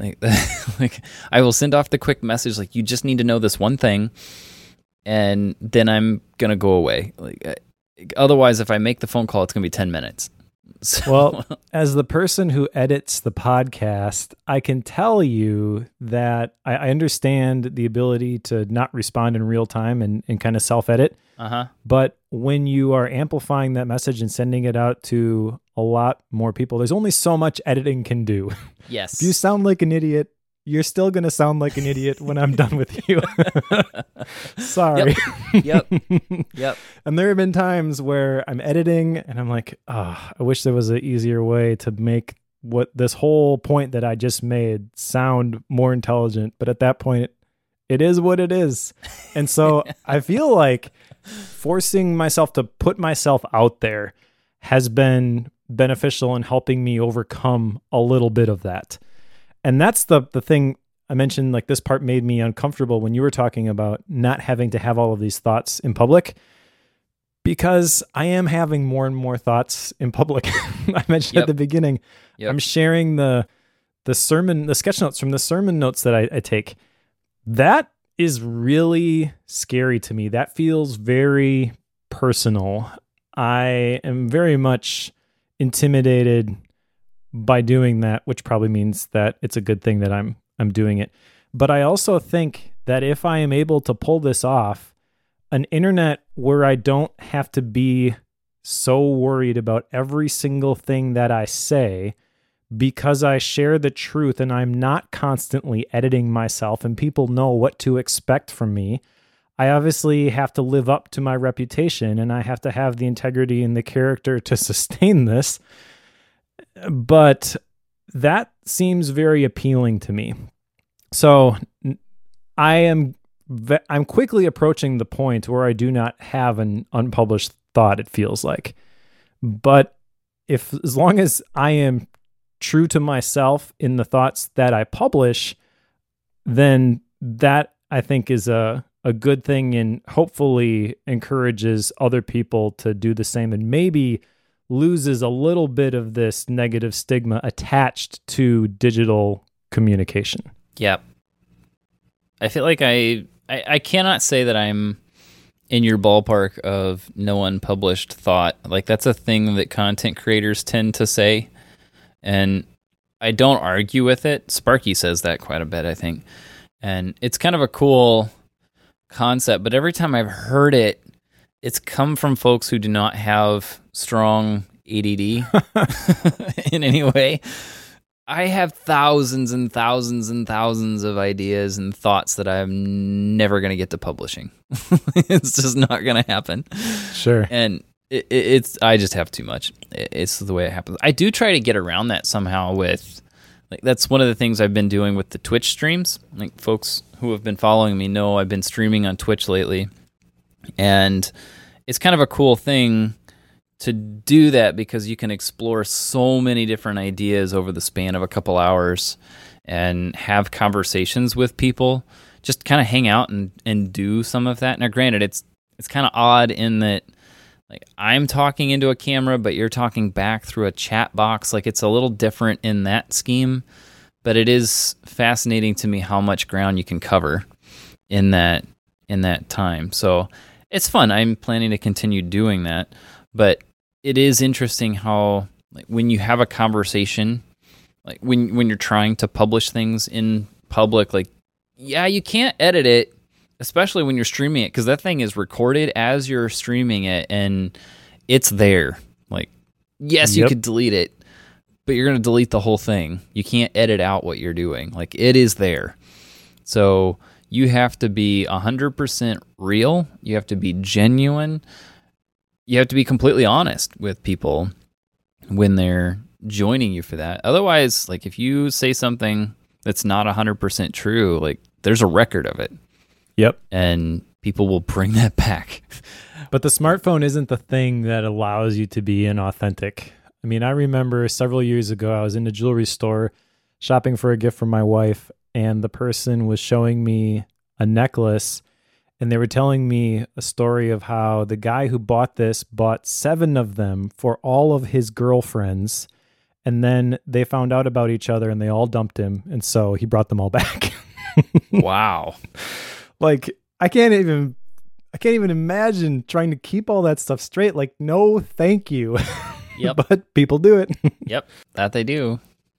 I will send off the quick message, you just need to know this one thing, and then I'm going to go away. Otherwise, if I make the phone call, it's going to be 10 minutes. So. Well, as the person who edits the podcast, I can tell you that I understand the ability to not respond in real time and kind of self-edit. Uh-huh. But when you are amplifying that message and sending it out to a lot more people, there's only so much editing can do. Yes. If you sound like an idiot, you're still going to sound like an idiot when I'm done with you. Sorry. Yep. And there have been times where I'm editing and I'm like, I wish there was an easier way to make what this whole point that I just made sound more intelligent. But at that point, it is what it is. And so I feel like forcing myself to put myself out there has been beneficial in helping me overcome a little bit of that. And that's the thing I mentioned, this part made me uncomfortable when you were talking about not having to have all of these thoughts in public, because I am having more and more thoughts in public. I mentioned at the beginning, I'm sharing the sketch notes from the sermon notes that I take. That is really scary to me. That feels very personal. I am very much intimidated by doing that, which probably means that it's a good thing that I'm doing it. But I also think that if I am able to pull this off, an internet where I don't have to be so worried about every single thing that I say, because I share the truth and I'm not constantly editing myself and people know what to expect from me, I obviously have to live up to my reputation and I have to have the integrity and the character to sustain this. But that seems very appealing to me. So I'm quickly approaching the point where I do not have an unpublished thought, it feels like. But as long as I am true to myself in the thoughts that I publish, then that I think is a good thing and hopefully encourages other people to do the same and maybe loses a little bit of this negative stigma attached to digital communication. Yep. I feel like I cannot say that I'm in your ballpark of no unpublished thought. That's a thing that content creators tend to say, and I don't argue with it. Sparky says that quite a bit, I think. And it's kind of a cool concept, but every time I've heard it, it's come from folks who do not have strong ADD in any way. I have thousands and thousands and thousands of ideas and thoughts that I'm never going to get to publishing. It's just not going to happen. Sure. And It's I just have too much. It's the way it happens. I do try to get around that somehow with, like, that's one of the things I've been doing with the Twitch streams. Like, folks who have been following me know I've been streaming on Twitch lately, and it's kind of a cool thing to do that because you can explore so many different ideas over the span of a couple hours and have conversations with people. Just kind of hang out and do some of that. Now, granted, it's kind of odd in that, like, I'm talking into a camera, but you're talking back through a chat box. Like, it's a little different in that scheme, but it is fascinating to me how much ground you can cover in that time. So it's fun. I'm planning to continue doing that, but it is interesting how, like, when you have a conversation, like when you're trying to publish things in public, like, yeah, you can't edit it, especially when you're streaming it, because that thing is recorded as you're streaming it, and it's there. Like, yes, you could delete it, but you're going to delete the whole thing. You can't edit out what you're doing. Like, it is there. So you have to be 100% real. You have to be genuine. You have to be completely honest with people when they're joining you for that. Otherwise, like, if you say something that's not 100% true, like, there's a record of it. Yep. And people will bring that back. But the smartphone isn't the thing that allows you to be inauthentic. I mean, I remember several years ago, I was in a jewelry store shopping for a gift for my wife, and the person was showing me a necklace, and they were telling me a story of how the guy who bought this bought 7 of them for all of his girlfriends, and then they found out about each other and they all dumped him, and so he brought them all back. Wow. Like, I can't even imagine trying to keep all that stuff straight. Like, no, thank you. Yep. But people do it. Yep. That they do.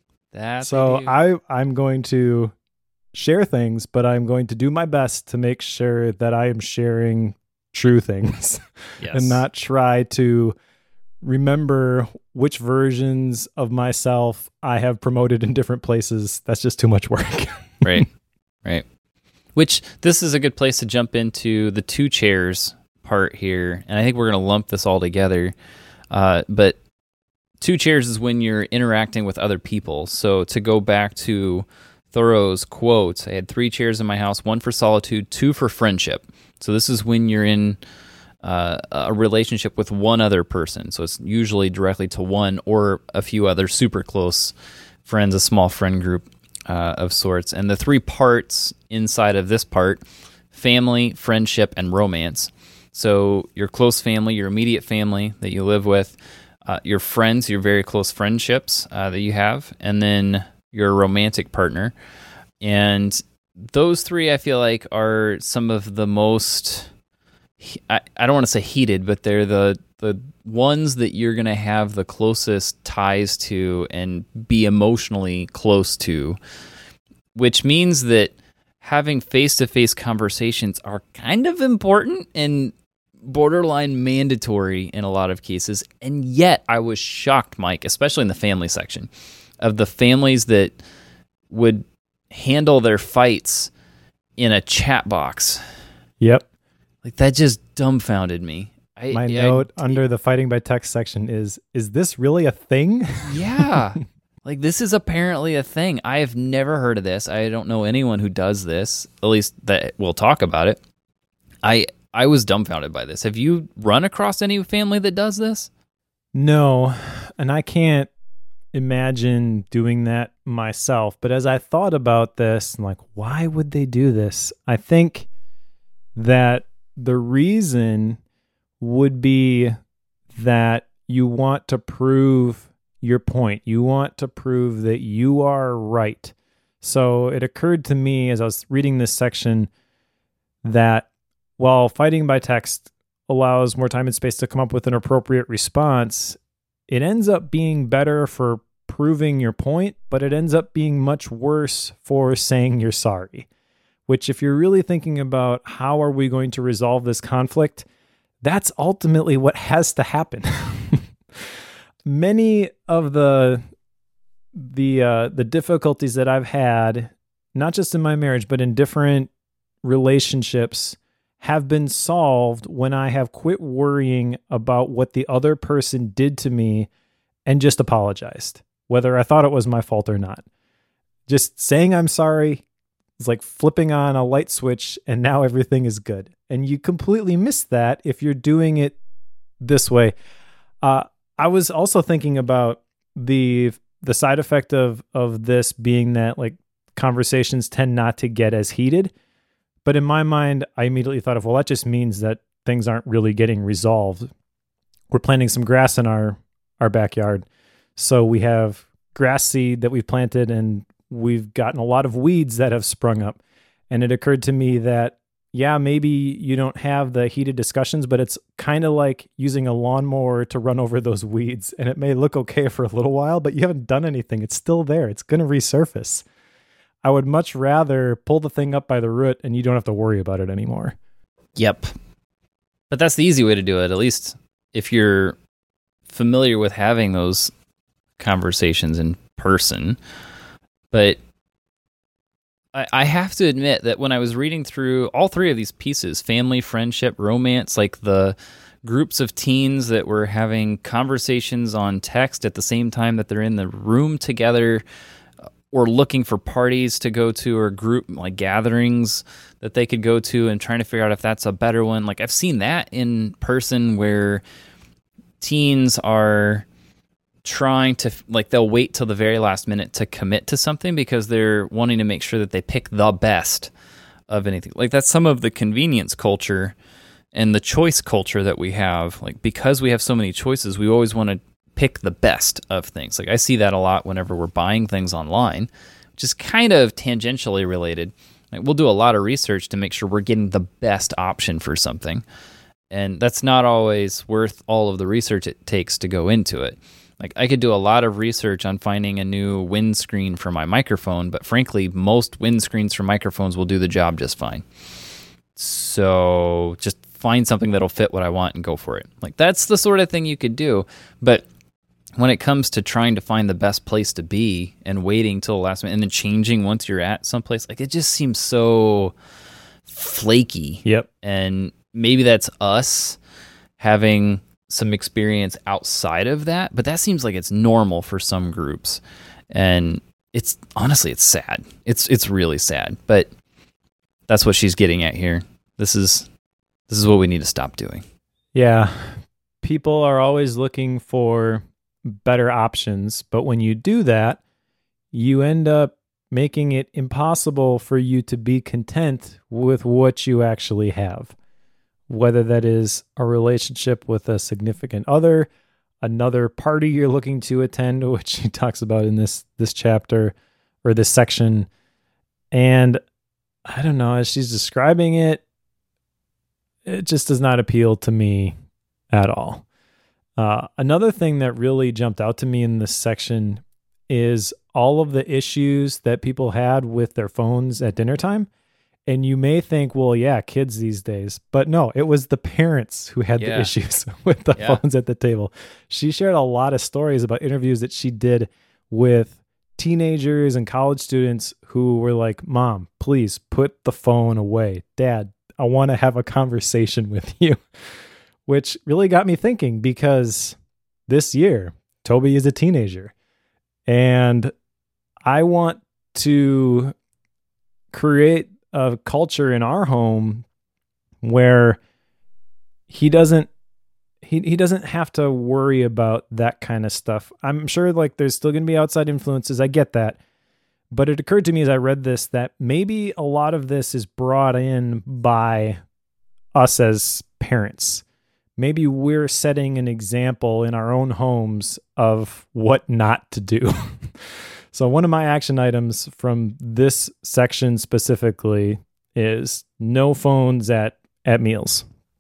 I'm going to share things, but I'm going to do my best to make sure that I am sharing true things. Yes. And not try to remember which versions of myself I have promoted in different places. That's just too much work. Right. Which, this is a good place to jump into the 2 chairs part here. And I think we're going to lump this all together. But 2 chairs is when you're interacting with other people. So to go back to Thoreau's quote, I had 3 chairs in my house, 1 for solitude, 2 for friendship. So this is when you're in a relationship with one other person. So it's usually directly to one or a few other super close friends, a small friend group of sorts. And the 3 parts inside of this part: family, friendship, and romance. So your close family, your immediate family that you live with, your friends, your very close friendships that you have, and then your romantic partner. And those 3, I feel like, are some of the most, I don't want to say heated, but they're the ones that you're going to have the closest ties to and be emotionally close to, which means that having face-to-face conversations are kind of important and borderline mandatory in a lot of cases. And yet I was shocked, Mike, especially in the family section, of the families that would handle their fights in a chat box. Yep. Like, that just dumbfounded me. My note under the fighting by text section is this really a thing? Yeah. Like, this is apparently a thing. I have never heard of this. I don't know anyone who does this, at least that will talk about it. I was dumbfounded by this. Have you run across any family that does this? No, and I can't imagine doing that myself. But as I thought about this, I'm like, why would they do this? I think that the reason would be that you want to prove your point. You want to prove that you are right. So it occurred to me as I was reading this section that while fighting by text allows more time and space to come up with an appropriate response, it ends up being better for proving your point, but it ends up being much worse for saying you're sorry. Which, if you're really thinking about how are we going to resolve this conflict, that's ultimately what has to happen. Many of the difficulties that I've had, not just in my marriage, but in different relationships, have been solved when I have quit worrying about what the other person did to me and just apologized, whether I thought it was my fault or not. Just saying I'm sorry is like flipping on a light switch and now everything is good. And you completely miss that if you're doing it this way. I was also thinking about the side effect of this being that like conversations tend not to get as heated. But in my mind, I immediately thought of, well, that just means that things aren't really getting resolved. We're planting some grass in our backyard. So we have grass seed that we've planted and we've gotten a lot of weeds that have sprung up. And it occurred to me that, yeah, maybe you don't have the heated discussions, but it's kind of like using a lawnmower to run over those weeds. And it may look okay for a little while, but you haven't done anything. It's still there. It's going to resurface. I would much rather pull the thing up by the root and you don't have to worry about it anymore. Yep. But that's the easy way to do it, at least if you're familiar with having those conversations in person. But I have to admit that when I was reading through all three of these pieces, family, friendship, romance, like the groups of teens that were having conversations on text at the same time that they're in the room together, or looking for parties to go to or group like gatherings that they could go to and trying to figure out if that's a better one. Like I've seen that in person where teens are trying to, like they'll wait till the very last minute to commit to something because they're wanting to make sure that they pick the best of anything. Like that's some of the convenience culture and the choice culture that we have. Like because we have so many choices, we always want to pick the best of things. Like I see that a lot whenever we're buying things online, which is kind of tangentially related. Like we'll do a lot of research to make sure we're getting the best option for something. And that's not always worth all of the research it takes to go into it. Like I could do a lot of research on finding a new windscreen for my microphone, but frankly, most windscreens for microphones will do the job just fine. So just find something that'll fit what I want and go for it. Like that's the sort of thing you could do. But when it comes to trying to find the best place to be and waiting till the last minute and then changing once you're at someplace, like it just seems so flaky. Yep. And maybe that's us having some experience outside of that, but that seems like it's normal for some groups. And it's honestly, it's sad. It's really sad, but that's what she's getting at here. This is what we need to stop doing. Yeah. People are always looking for better options, but when you do that, you end up making it impossible for you to be content with what you actually have. Whether that is a relationship with a significant other, another party you're looking to attend, which he talks about in this chapter or this section. And I don't know, as she's describing it, it just does not appeal to me at all. Another thing that really jumped out to me in this section is all of the issues that people had with their phones at dinner time. And you may think, well, yeah, kids these days. But no, it was the parents who had the issues with the phones at the table. She shared a lot of stories about interviews that she did with teenagers and college students who were like, Mom, please put the phone away. Dad, I want to have a conversation with you. Which really got me thinking because this year, Toby is a teenager. And I want to create a culture in our home where he doesn't have to worry about that kind of stuff. I'm sure like there's still going to be outside influences. I get that. But it occurred to me as I read this that maybe a lot of this is brought in by us as parents. Maybe we're setting an example in our own homes of what not to do. So one of my action items from this section specifically is no phones at meals.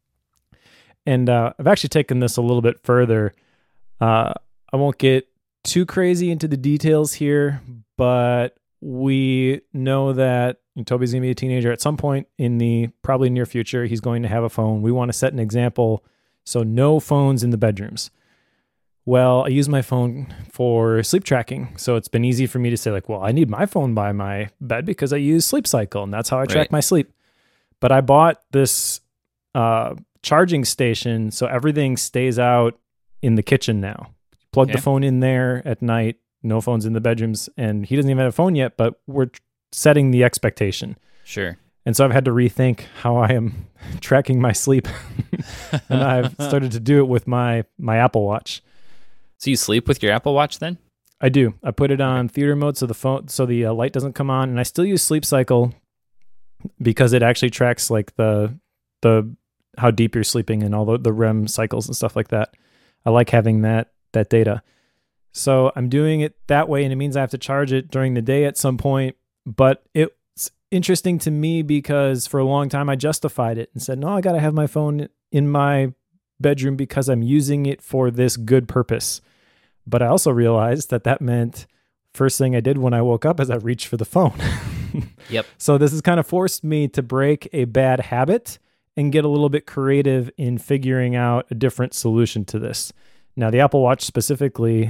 And I've actually taken this a little bit further. I won't get too crazy into the details here, but we know that Toby's going to be a teenager at some point in the probably near future. He's going to have a phone. We want to set an example. So no phones in the bedrooms. Well, I use my phone for sleep tracking. So it's been easy for me to say like, well, I need my phone by my bed because I use Sleep Cycle and that's how I track my sleep. But I bought this charging station, so everything stays out in the kitchen now. Plug the phone in there at night. No phones in the bedrooms, and he doesn't even have a phone yet, but we're setting the expectation. Sure. And so I've had to rethink how I am tracking my sleep. And I've started to do it with my Apple Watch. So you sleep with your Apple Watch then? I do. I put it on theater mode so the light doesn't come on, and I still use Sleep Cycle because it actually tracks like the how deep you're sleeping and all the REM cycles and stuff like that. I like having that data. So I'm doing it that way, and it means I have to charge it during the day at some point. But it's interesting to me because for a long time I justified it and said, no, I got to have my phone in my bedroom because I'm using it for this good purpose. But I also realized that meant first thing I did when I woke up is I reached for the phone. Yep. So this has kind of forced me to break a bad habit and get a little bit creative in figuring out a different solution to this. Now, the Apple Watch specifically,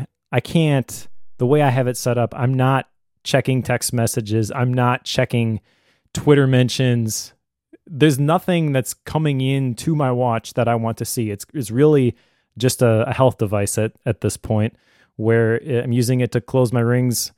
the way I have it set up, I'm not checking text messages. I'm not checking Twitter mentions. There's nothing that's coming in to my watch that I want to see. It's really just a health device at this point, where I'm using it to close my rings,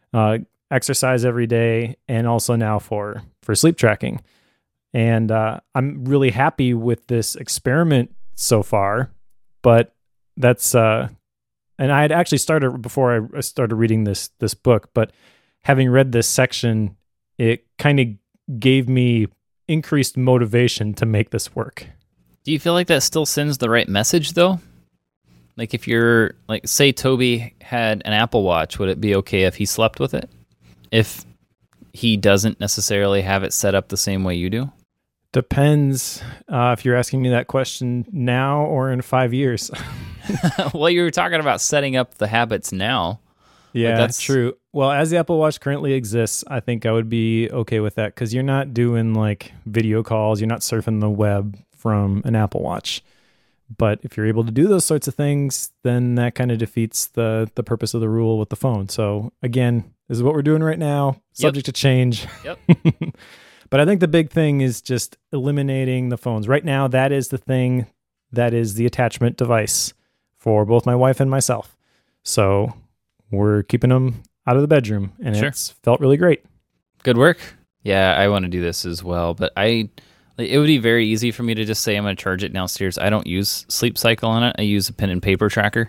exercise every day, and also now for sleep tracking. And I'm really happy with this experiment so far, but that's and I had actually started before I started reading this book, but having read this section, it kind of gave me increased motivation to make this work. Do you feel like that still sends the right message though? Like if you're like, say Toby had an Apple Watch, would it be okay if he slept with it? If he doesn't necessarily have it set up the same way you do? Depends if you're asking me that question now or in 5 years. Well, you were talking about setting up the habits now. Yeah, like that's true. Well, as the Apple Watch currently exists, I think I would be okay with that because you're not doing like video calls. You're not surfing the web from an Apple Watch. But if you're able to do those sorts of things, then that kind of defeats the purpose of the rule with the phone. So again, this is what we're doing right now, subject to change. Yep. But I think the big thing is just eliminating the phones. Right now, that is the thing that is the attachment device for both my wife and myself. So we're keeping them out of the bedroom, and It's felt really great. Good work. Yeah, I want to do this as well, but it would be very easy for me to just say I'm going to charge it downstairs. I don't use Sleep Cycle on it. I use a pen and paper tracker.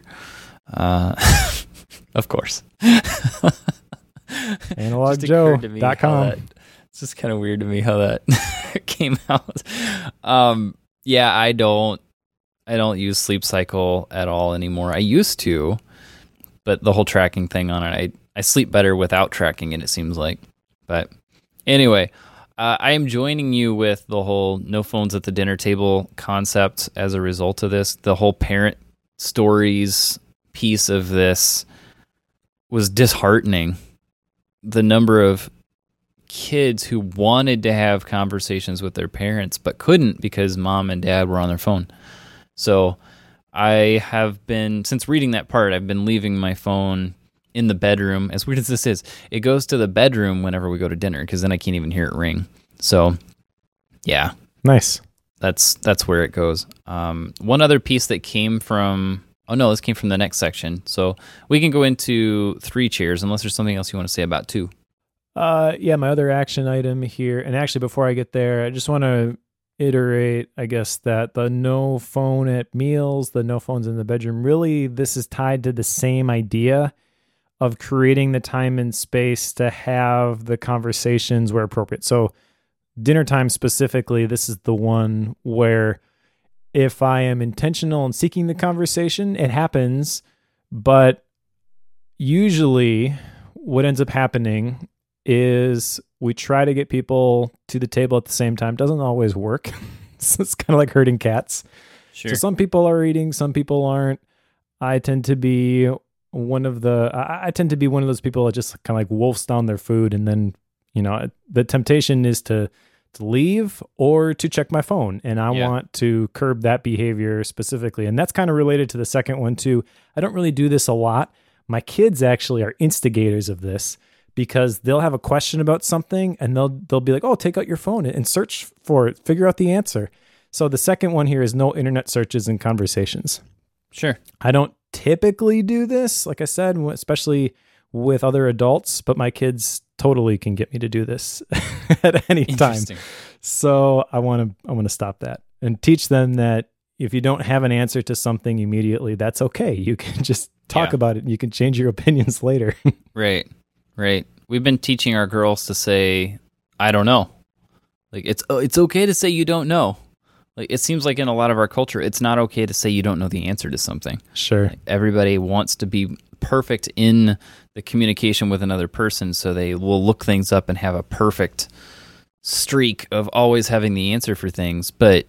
Of course. AnalogJoe.com. It's just kind of weird to me how that came out. Yeah, I don't use Sleep Cycle at all anymore. I used to, but the whole tracking thing on it, I sleep better without tracking it, it seems like. But anyway, I am joining you with the whole no phones at the dinner table concept as a result of this. The whole parent stories piece of this was disheartening. The number of kids who wanted to have conversations with their parents but couldn't because mom and dad were on their phone. So I have been, since reading that part, I've been leaving my phone in the bedroom. As weird as this is, it goes to the bedroom whenever we go to dinner because then I can't even hear it ring. So yeah. Nice. That's where it goes. One other piece that came from, this came from the next section. So we can go into 3 chairs unless there's something else you want to say about 2. Yeah, my other action item here, and actually before I get there, I just want to iterate, I guess, that the no phone at meals, the no phones in the bedroom, really this is tied to the same idea of creating the time and space to have the conversations where appropriate. So dinner time specifically, this is the one where if I am intentional in seeking the conversation, it happens, but usually what ends up happening is we try to get people to the table at the same time. Doesn't always work. So it's kind of like herding cats. Sure. So some people are eating, some people aren't. I tend to be one of those people that just kind of like wolfs down their food, and then the temptation is to leave or to check my phone, and I want to curb that behavior specifically. And that's kind of related to the second one too. I don't really do this a lot. My kids actually are instigators of this, because they'll have a question about something and they'll be like, oh, take out your phone and search for it, figure out the answer. So the second one here is no internet searches and conversations. Sure. I don't typically do this, like I said, especially with other adults, but my kids totally can get me to do this at any time. So I want to stop that and teach them that if you don't have an answer to something immediately, that's okay. You can just talk about it and you can change your opinions later. Right. We've been teaching our girls to say, I don't know. Like it's okay to say you don't know. Like it seems like in a lot of our culture, it's not okay to say you don't know the answer to something. Sure. Like everybody wants to be perfect in the communication with another person, so they will look things up and have a perfect streak of always having the answer for things. But,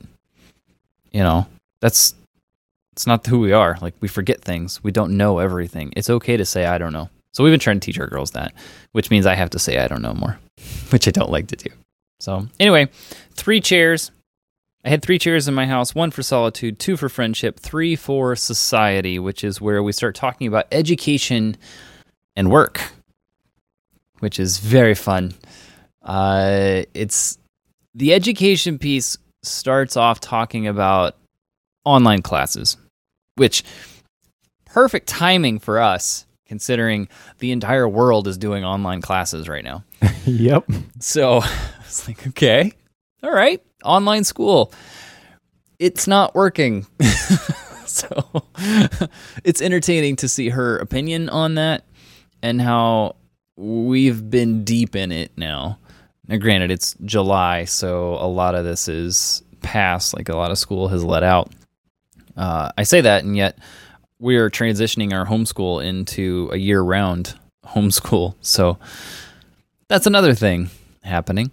it's not who we are. Like we forget things. We don't know everything. It's okay to say, I don't know. So we've been trying to teach our girls that, which means I have to say I don't know more, which I don't like to do. So anyway, 3 chairs. I had 3 chairs in my house, 1 for solitude, 2 for friendship, 3 for society, which is where we start talking about education and work, which is very fun. It's the education piece starts off talking about online classes, which perfect timing for us, considering the entire world is doing online classes right now. Yep. So it's like, okay, all right, online school. It's not working. So it's entertaining to see her opinion on that and how we've been deep in it now. Now, granted, it's July, so a lot of this is past, like a lot of school has let out. I say that, and yet we are transitioning our homeschool into a year-round homeschool. So that's another thing happening.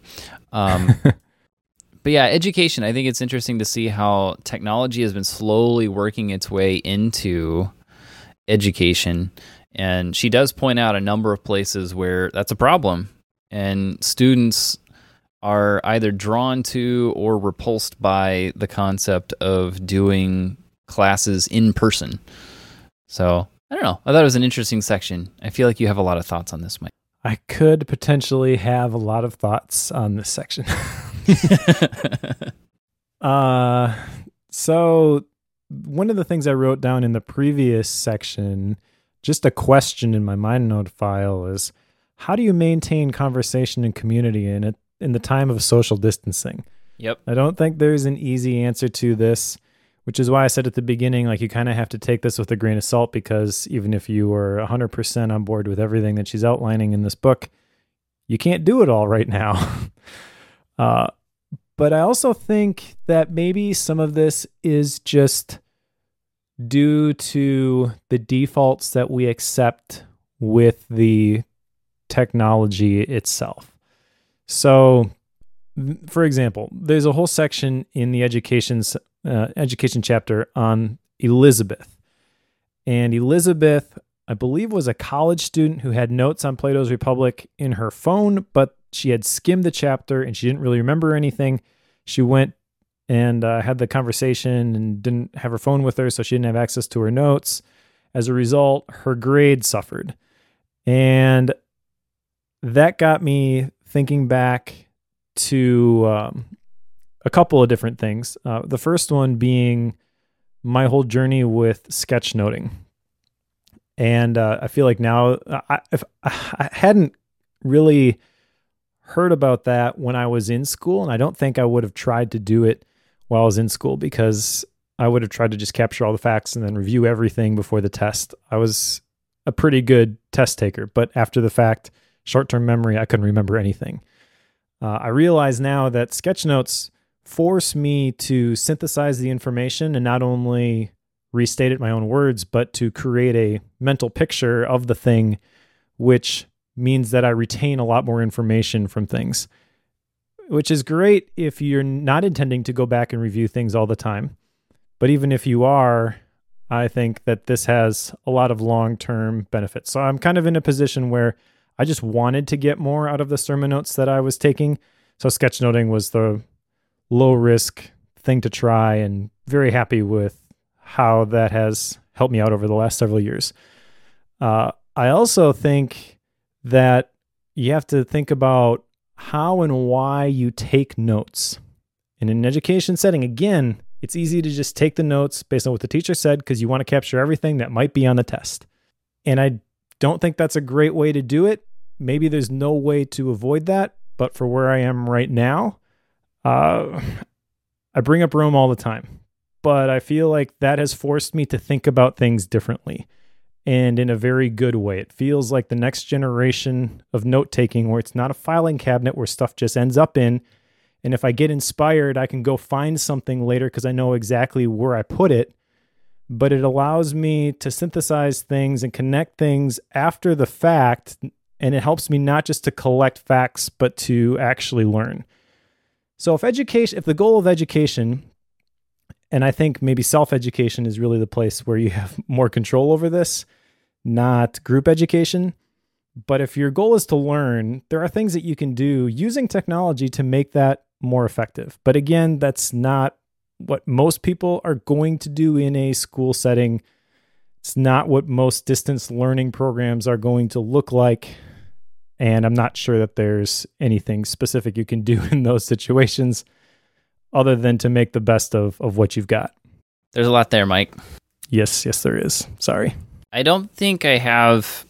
But yeah, education, I think it's interesting to see how technology has been slowly working its way into education. And she does point out a number of places where that's a problem. And students are either drawn to or repulsed by the concept of doing classes in person. So, I don't know. I thought it was an interesting section. I feel like you have a lot of thoughts on this, Mike. I could potentially have a lot of thoughts on this section. So one of the things I wrote down in the previous section, just a question in my MindNote file, is how do you maintain conversation and community in the time of social distancing? Yep. I don't think there's an easy answer to this, which is why I said at the beginning, like, you kind of have to take this with a grain of salt, because even if you were 100% on board with everything that she's outlining in this book, you can't do it all right now. But I also think that maybe some of this is just due to the defaults that we accept with the technology itself. So, for example, there's a whole section in the education chapter on Elizabeth. And Elizabeth, I believe, was a college student who had notes on Plato's Republic in her phone, but she had skimmed the chapter and she didn't really remember anything. She went and had the conversation and didn't have her phone with her, so she didn't have access to her notes. As a result, her grade suffered. And that got me thinking back to a couple of different things. The first one being my whole journey with sketchnoting. And I feel like now, if I hadn't really heard about that when I was in school, and I don't think I would have tried to do it while I was in school, because I would have tried to just capture all the facts and then review everything before the test. I was a pretty good test taker, but after the fact, short-term memory, I couldn't remember anything. I realize now that sketchnotes force me to synthesize the information and not only restate it in my own words, but to create a mental picture of the thing, which means that I retain a lot more information from things, which is great if you're not intending to go back and review things all the time. But even if you are, I think that this has a lot of long-term benefits. So I'm kind of in a position where I just wanted to get more out of the sermon notes that I was taking. So sketchnoting was the low-risk thing to try, and very happy with how that has helped me out over the last several years. I also think that you have to think about how and why you take notes. And in an education setting, again, it's easy to just take the notes based on what the teacher said because you want to capture everything that might be on the test. And I don't think that's a great way to do it. Maybe there's no way to avoid that, but for where I am right now, I bring up Roam all the time, but I feel like that has forced me to think about things differently and in a very good way. It feels like the next generation of note-taking where it's not a filing cabinet where stuff just ends up in. And if I get inspired, I can go find something later because I know exactly where I put it. But it allows me to synthesize things and connect things after the fact. And it helps me not just to collect facts, but to actually learn. So if the goal of education, and I think maybe self-education is really the place where you have more control over this, not group education. But if your goal is to learn, there are things that you can do using technology to make that more effective. But again, that's not what most people are going to do in a school setting. It's not what most distance learning programs are going to look like. And I'm not sure that there's anything specific you can do in those situations other than to make the best of what you've got. There's a lot there, Mike. Yes, there is. Sorry. I don't think I have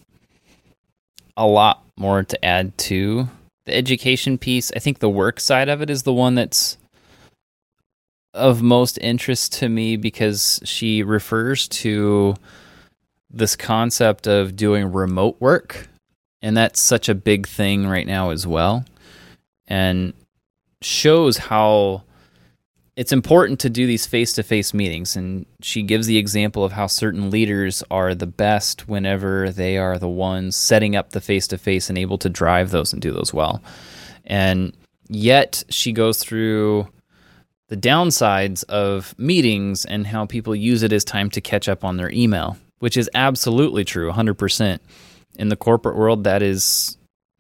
a lot more to add to the education piece. I think the work side of it is the one that's of most interest to me because she refers to this concept of doing remote work. And that's such a big thing right now as well. And shows how it's important to do these face-to-face meetings. And she gives the example of how certain leaders are the best whenever they are the ones setting up the face-to-face and able to drive those and do those well. And yet she goes through the downsides of meetings and how people use it as time to catch up on their email, which is absolutely true, 100%. In the corporate world, that is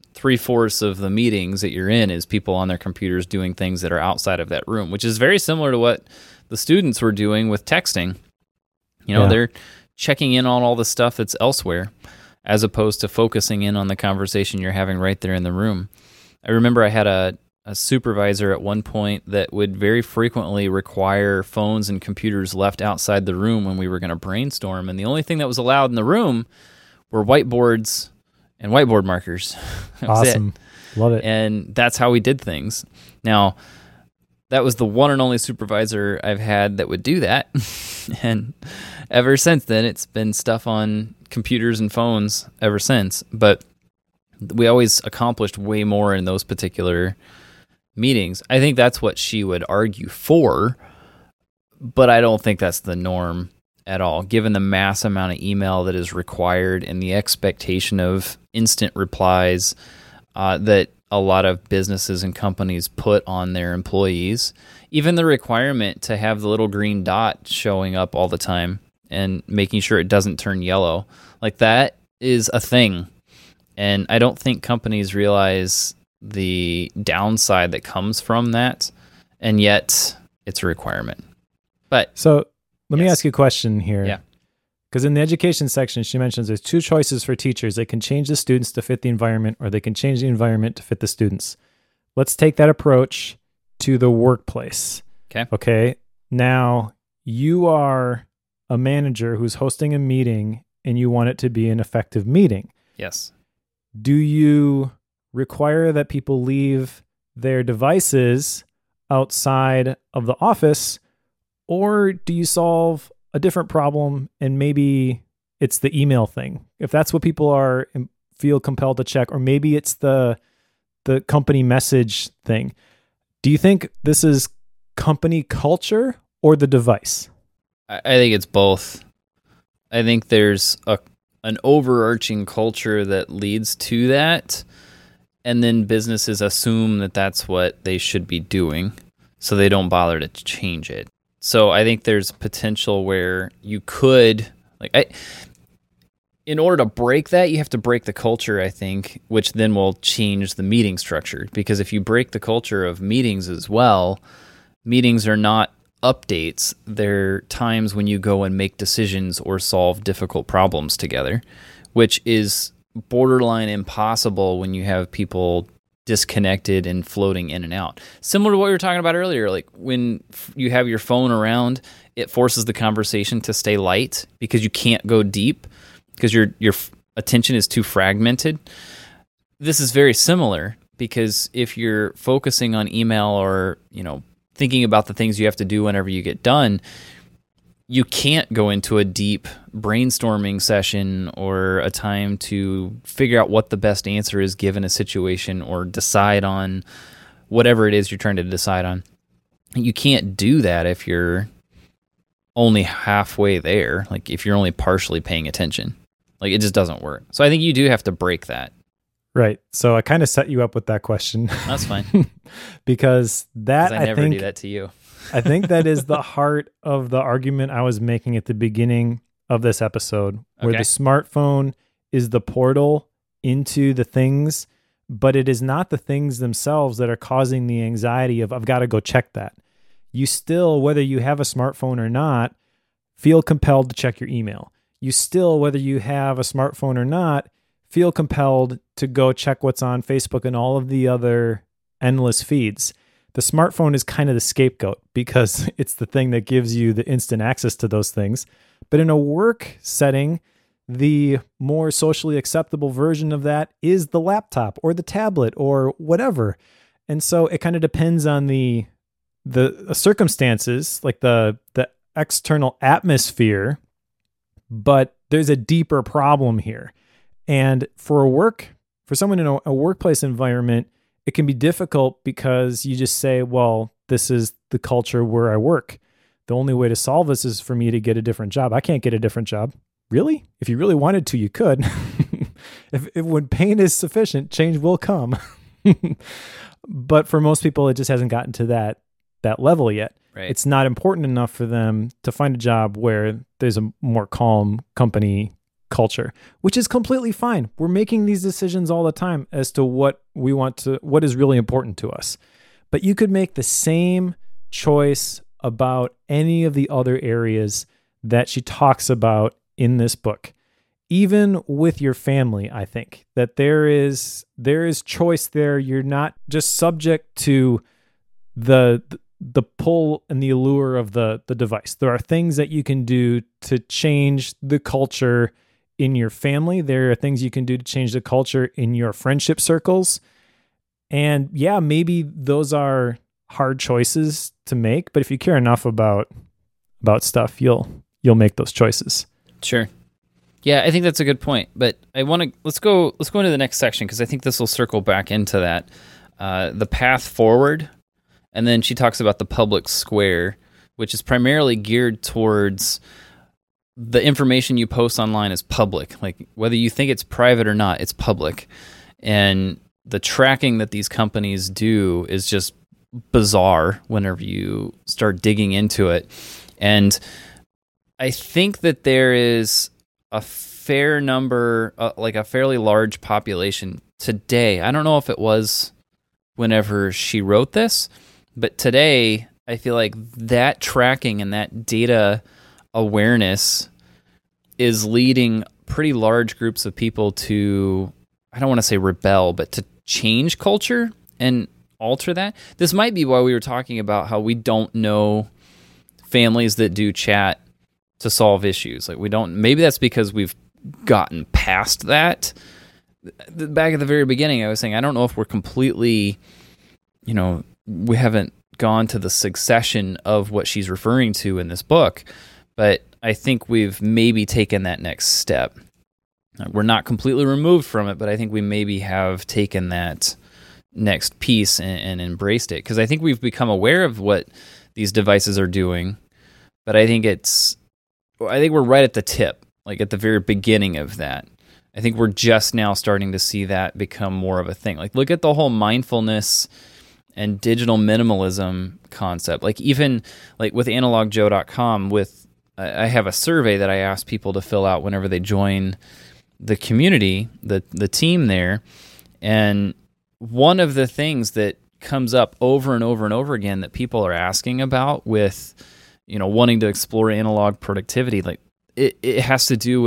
3/4 of the meetings that you're in is people on their computers doing things that are outside of that room, which is very similar to what the students were doing with texting. They're checking in on all the stuff that's elsewhere as opposed to focusing in on the conversation you're having right there in the room. I remember I had a supervisor at one point that would very frequently require phones and computers left outside the room when we were going to brainstorm, and the only thing that was allowed in the room were whiteboards and whiteboard markers. That was awesome. Love it. And that's how we did things. Now, that was the one and only supervisor I've had that would do that. And ever since then, it's been stuff on computers and phones ever since. But we always accomplished way more in those particular meetings. I think that's what she would argue for, but I don't think that's the norm at all, given the mass amount of email that is required and the expectation of instant replies that a lot of businesses and companies put on their employees. Even the requirement to have the little green dot showing up all the time and making sure it doesn't turn yellow, like that is a thing. And I don't think companies realize the downside that comes from that, and yet it's a requirement. But so let me ask you a question here. Yeah. Because in the education section, she mentions there's two choices for teachers. They can change the students to fit the environment, or they can change the environment to fit the students. Let's take that approach to the workplace. Okay. Now, you are a manager who's hosting a meeting, and you want it to be an effective meeting. Yes. Do you require that people leave their devices outside of the office, or do you solve a different problem and maybe it's the email thing? If that's what people feel compelled to check, or maybe it's the company message thing. Do you think this is company culture or the device? I think it's both. I think there's an overarching culture that leads to that, and then businesses assume that that's what they should be doing, so they don't bother to change it. So I think there's potential where you could, in order to break that, you have to break the culture, I think, which then will change the meeting structure. Because if you break the culture of meetings as well, meetings are not updates. They're times when you go and make decisions or solve difficult problems together, which is borderline impossible when you have people disconnected and floating in and out. Similar to what we were talking about earlier, like when you have your phone around, it forces the conversation to stay light because you can't go deep because your attention is too fragmented. This is very similar because if you're focusing on email or, thinking about the things you have to do whenever you get done, you can't go into a deep brainstorming session or a time to figure out what the best answer is given a situation or decide on whatever it is you're trying to decide on. You can't do that if you're only halfway there, like if you're only partially paying attention. Like, it just doesn't work. So I think you do have to break that. Right. So I kind of set you up with that question. That's fine. Because that, I never do that to you. I think that is the heart of the argument I was making at the beginning of this episode, where the smartphone is the portal into the things, but it is not the things themselves that are causing the anxiety of, I've got to go check that. You still, whether you have a smartphone or not, feel compelled to check your email. You still, whether you have a smartphone or not, feel compelled to go check what's on Facebook and all of the other endless feeds. The smartphone is kind of the scapegoat because it's the thing that gives you the instant access to those things. But in a work setting, the more socially acceptable version of that is the laptop or the tablet or whatever. And so it kind of depends on the circumstances, like the external atmosphere, but there's a deeper problem here. And for someone in a workplace environment, it can be difficult because you just say, well, this is the culture where I work. The only way to solve this is for me to get a different job. I can't get a different job. Really? If you really wanted to, you could. if when pain is sufficient, change will come. But for most people, it just hasn't gotten to that level yet. Right. It's not important enough for them to find a job where there's a more calm company culture, which is completely fine. We're making these decisions all the time as to what is really important to us. But you could make the same choice about any of the other areas that she talks about in this book. Even with your family, I think that there is choice there. You're not just subject to the pull and the allure of the device. There are things that you can do to change the culture in your family. There are things you can do to change the culture in your friendship circles. And yeah, maybe those are hard choices to make, but if you care enough about stuff, you'll make those choices. Sure. Yeah, I think that's a good point. But let's go into the next section because I think this will circle back into that. The path forward. And then she talks about the public square, which is primarily geared towards the information you post online is public. Like, whether you think it's private or not, it's public. And the tracking that these companies do is just bizarre whenever you start digging into it. And I think that there is a fair number, like a fairly large population today. I don't know if it was whenever she wrote this, but today I feel like that tracking and that data awareness is leading pretty large groups of people to, I don't want to say rebel, but to change culture and alter that. This might be why we were talking about how we don't know families that do chat to solve issues. Like, we don't, maybe that's because we've gotten past that. Back at the very beginning, I was saying, I don't know if we're completely, we haven't gone to the succession of what she's referring to in this book, but I think we've maybe taken that next step. We're not completely removed from it, but I think we maybe have taken that next piece and embraced it, because I think we've become aware of what these devices are doing, but I think we're right at the tip, like at the very beginning of that. I think we're just now starting to see that become more of a thing. Like, look at the whole mindfulness and digital minimalism concept. Like, even like with analogjoe.com, I have a survey that I ask people to fill out whenever they join the community, the team there. And one of the things that comes up over and over and over again that people are asking about with, wanting to explore analog productivity, like it has to do with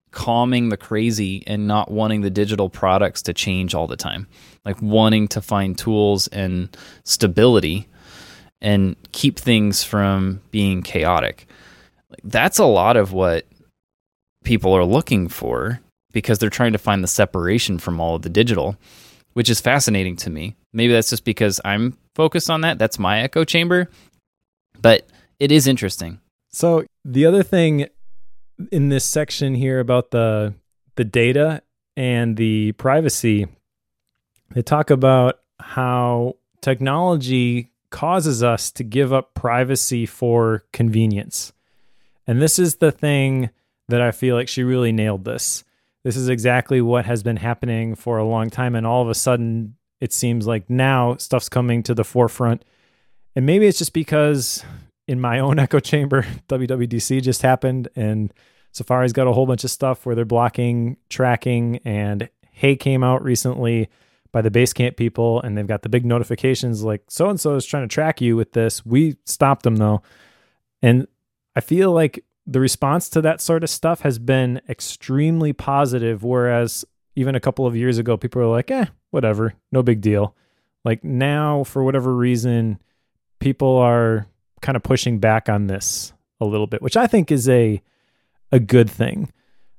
calming the crazy and not wanting the digital products to change all the time, like wanting to find tools and stability and keep things from being chaotic. Like, that's a lot of what people are looking for, because they're trying to find the separation from all of the digital, which is fascinating to me. Maybe that's just because I'm focused on that. That's my echo chamber, but it is interesting. So the other thing in this section here about the data and the privacy, they talk about how technology causes us to give up privacy for convenience. And this is the thing that I feel like she really nailed this. This is exactly what has been happening for a long time. And all of a sudden, it seems like now stuff's coming to the forefront. And maybe it's just because in my own echo chamber, WWDC just happened, and Safari's got a whole bunch of stuff where they're blocking tracking, and Hey came out recently by the Basecamp people, and they've got the big notifications like, so-and-so is trying to track you with this. We stopped them though. And I feel like the response to that sort of stuff has been extremely positive, whereas even a couple of years ago, people were like, whatever, no big deal. Like now, for whatever reason, people are kind of pushing back on this a little bit, which I think is a good thing.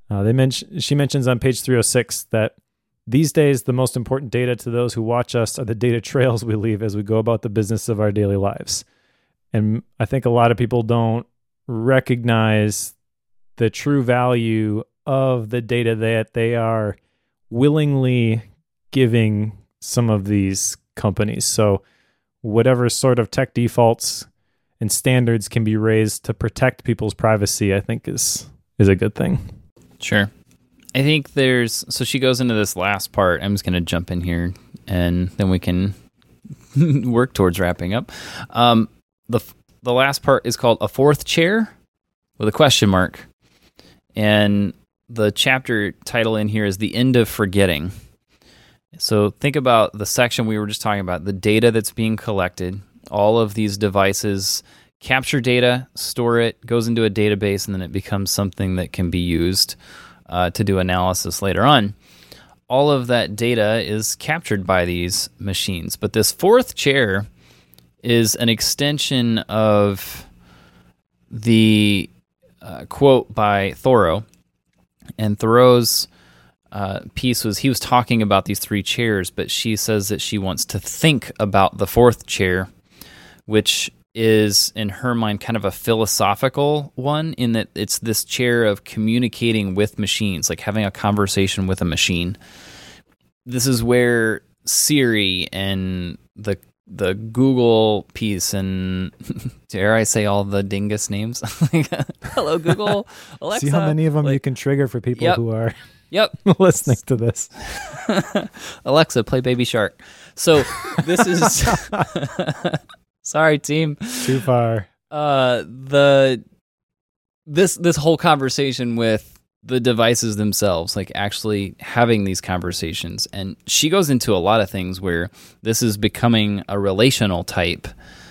She mentions on page 306 that these days, the most important data to those who watch us are the data trails we leave as we go about the business of our daily lives. And I think a lot of people don't recognize the true value of the data that they are willingly giving some of these companies. So whatever sort of tech defaults and standards can be raised to protect people's privacy, I think is a good thing. Sure. I think so she goes into this last part. I'm just going to jump in here and then we can work towards wrapping up. The last part is called A Fourth Chair with a question mark. And the chapter title in here is The End of Forgetting. So think about the section we were just talking about, the data that's being collected. All of these devices capture data, store it, goes into a database, and then it becomes something that can be used to do analysis later on. All of that data is captured by these machines. But this fourth chair is an extension of the quote by Thoreau. And Thoreau's piece was, he was talking about these three chairs, but she says that she wants to think about the fourth chair, which is, in her mind, kind of a philosophical one, in that it's this chair of communicating with machines, like having a conversation with a machine. This is where Siri and the Google piece, and dare I say all the dingus names? Hello, Google, Alexa. See how many of them you can trigger for people who are listening to this. Alexa, play Baby Shark. So this is... Sorry, team. Too far. This whole conversation with the devices themselves, like actually having these conversations. And she goes into a lot of things where this is becoming a relational type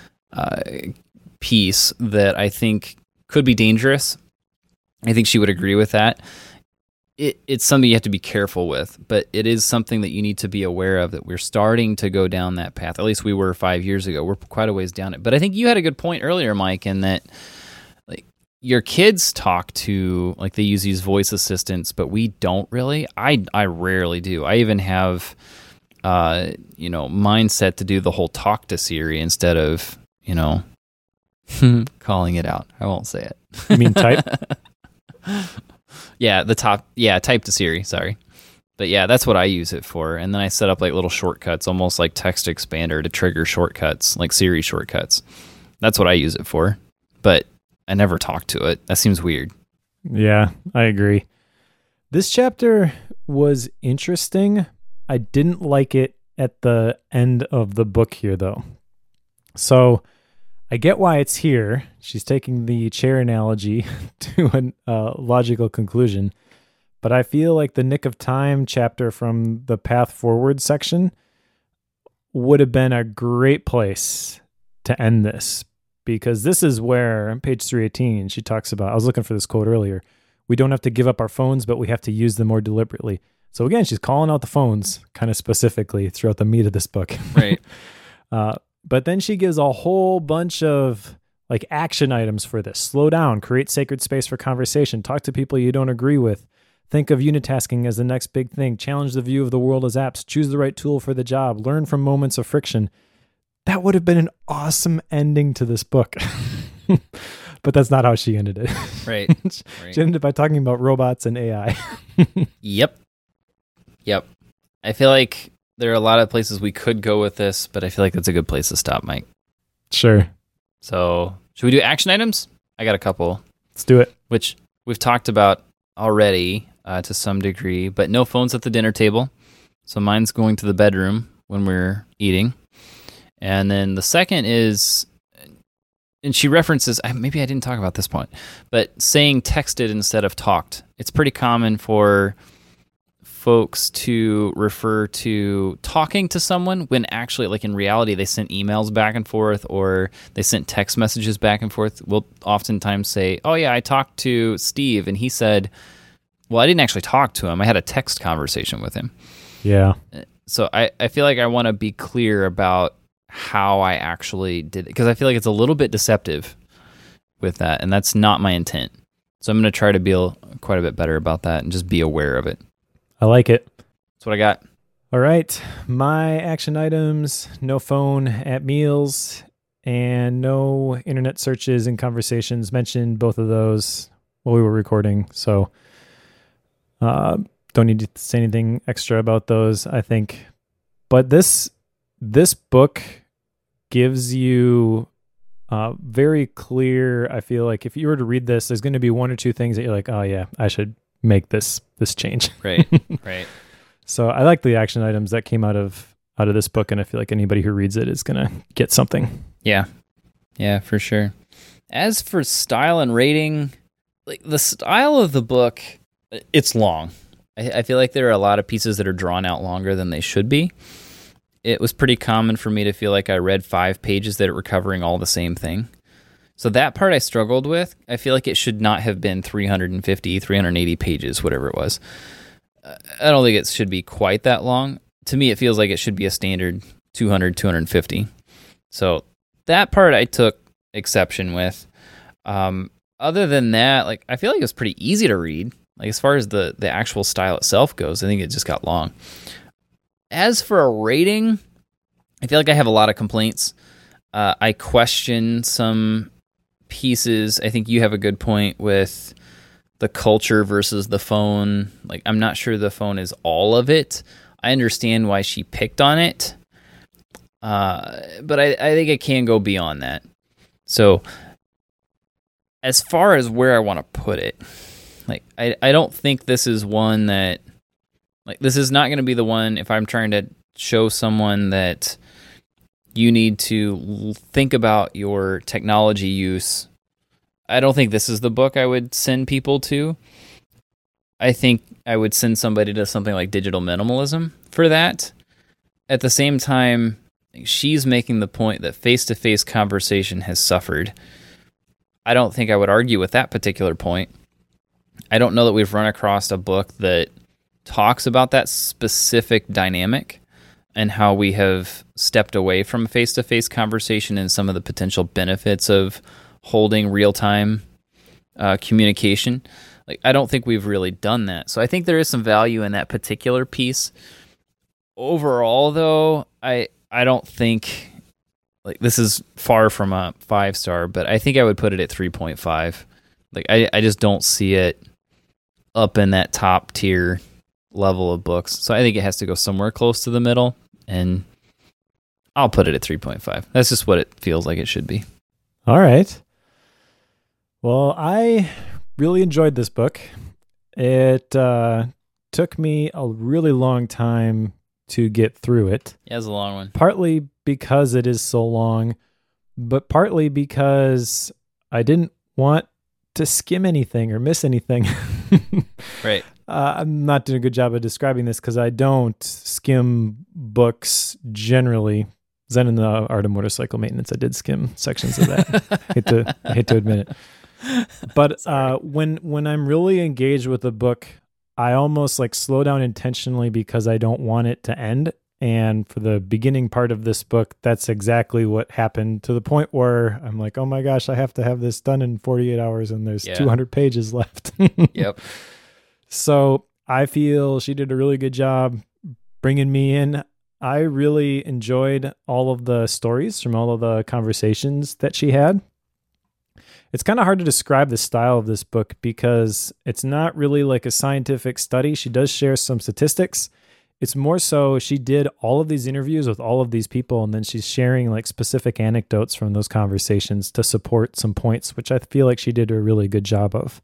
piece that I think could be dangerous. I think she would agree with that. It's something you have to be careful with, but it is something that you need to be aware of, that we're starting to go down that path. At least we were 5 years ago. We're quite a ways down it. But I think you had a good point earlier, Mike, in that like your kids talk to, like they use these voice assistants, but we don't really. I rarely do. I even have, mindset to do the whole talk to Siri instead of, calling it out. I won't say it. You mean type? Type to Siri, sorry. But yeah, that's what I use it for. And then I set up like little shortcuts, almost like Text Expander, to trigger shortcuts, like Siri shortcuts. That's what I use it for. But I never talk to it. That seems weird. Yeah, I agree. This chapter was interesting. I didn't like it at the end of the book here, though. So I get why it's here. She's taking the chair analogy to a logical conclusion. But I feel like the Nick of Time chapter from the Path Forward section would have been a great place to end this. Because this is where, on page 318, she talks about, I was looking for this quote earlier, We don't have to give up our phones, but we have to use them more deliberately. So again, she's calling out the phones kind of specifically throughout the meat of this book. Right. But then she gives a whole bunch of like action items for this. Slow down, create sacred space for conversation, talk to people you don't agree with, think of unitasking as the next big thing, challenge the view of the world as apps, choose the right tool for the job, learn from moments of friction. That would have been an awesome ending to this book. But that's not how she ended it. Right. She ended by talking about robots and AI. Yep. I feel like there are a lot of places we could go with this, but I feel like that's a good place to stop, Mike. Sure. So, should we do action items? I got a couple. Let's do it. Which we've talked about already to some degree, but no phones at the dinner table. So mine's going to the bedroom when we're eating. And then the second is, and she references, maybe I didn't talk about this point, but saying texted instead of talked. It's pretty common for folks to refer to talking to someone when actually, like in reality, they sent emails back and forth or they sent text messages back and forth. We'll oftentimes say, oh yeah, I talked to Steve and he said, well, I didn't actually talk to him. I had a text conversation with him. Yeah. So I feel like I want to be clear about how I actually did it, because I feel like it's a little bit deceptive with that, and that's not my intent. So I'm going to try to be quite a bit better about that and just be aware of it. I like it. That's what I got. All right. My action items, no phone at meals and no internet searches and conversations. Mentioned both of those while we were recording. So don't need to say anything extra about those, I think. But this book gives you very clear, I feel like if you were to read this, there's going to be one or two things that you're like, oh yeah, I should make this change. Right. So I like the action items that came out of this book, and I feel like anybody who reads it is going to get something. Yeah, for sure. As for style and rating, like the style of the book, it's long. I feel like there are a lot of pieces that are drawn out longer than they should be. It was pretty common for me to feel like I read 5 pages that were covering all the same thing. So that part I struggled with. I feel like it should not have been 350, 380 pages, whatever it was. I don't think it should be quite that long. To me, it feels like it should be a standard 200, 250. So that part I took exception with. Other than that, like I feel like it was pretty easy to read. Like as far as the actual style itself goes, I think it just got long. As for a rating, I feel like I have a lot of complaints. I question some pieces. I think you have a good point with the culture versus the phone. Like, I'm not sure the phone is all of it. I understand why she picked on it. But I think it can go beyond that. So, as far as where I want to put it, like, I don't think this is one that, like, this is not going to be the one if I'm trying to show someone that you need to think about your technology use. I don't think this is the book I would send people to. I think I would send somebody to something like Digital Minimalism for that. At the same time, she's making the point that face-to-face conversation has suffered. I don't think I would argue with that particular point. I don't know that we've run across a book that talks about that specific dynamic and how we have stepped away from face-to-face conversation and some of the potential benefits of holding real-time communication. Like, I don't think we've really done that. So I think there is some value in that particular piece. Overall, though, I don't think, like, this is far from a 5-star, but I think I would put it at 3.5. Like, I just don't see it up in that top tier level of books. So I think it has to go somewhere close to the middle, and I'll put it at 3.5. That's just what it feels like it should be. All right. Well, I really enjoyed this book. It took me a really long time to get through it. Yeah, it's a long one. Partly because it is so long, but partly because I didn't want to skim anything or miss anything. Right. I'm not doing a good job of describing this because I don't skim books generally. Zen and the Art of Motorcycle Maintenance, I did skim sections of that. I hate to admit it. But when I'm really engaged with a book, I almost like slow down intentionally because I don't want it to end. And for the beginning part of this book, that's exactly what happened, to the point where I'm like, oh my gosh, I have to have this done in 48 hours and there's 200 pages left. Yep. So I feel she did a really good job bringing me in. I really enjoyed all of the stories from all of the conversations that she had. It's kind of hard to describe the style of this book because it's not really like a scientific study. She does share some statistics. It's more so she did all of these interviews with all of these people, and then she's sharing like specific anecdotes from those conversations to support some points, which I feel like she did a really good job of.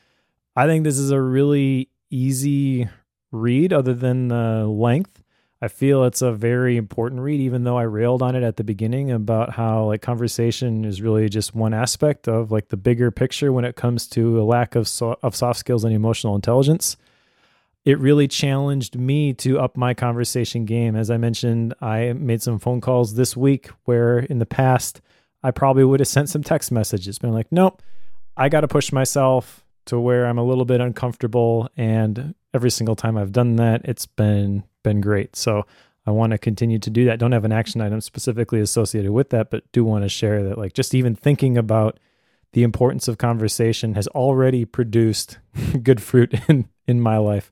I think this is a really easy read other than the length. I feel it's a very important read, even though I railed on it at the beginning about how like conversation is really just one aspect of like the bigger picture when it comes to a lack of soft skills and emotional intelligence. It really challenged me to up my conversation game. As I mentioned, I made some phone calls this week where in the past I probably would have sent some text messages, been like, nope, I got to push myself to where I'm a little bit uncomfortable. And every single time I've done that, it's been great. So I want to continue to do that. Don't have an action item specifically associated with that, but do want to share that, like, just even thinking about the importance of conversation has already produced good fruit in my life.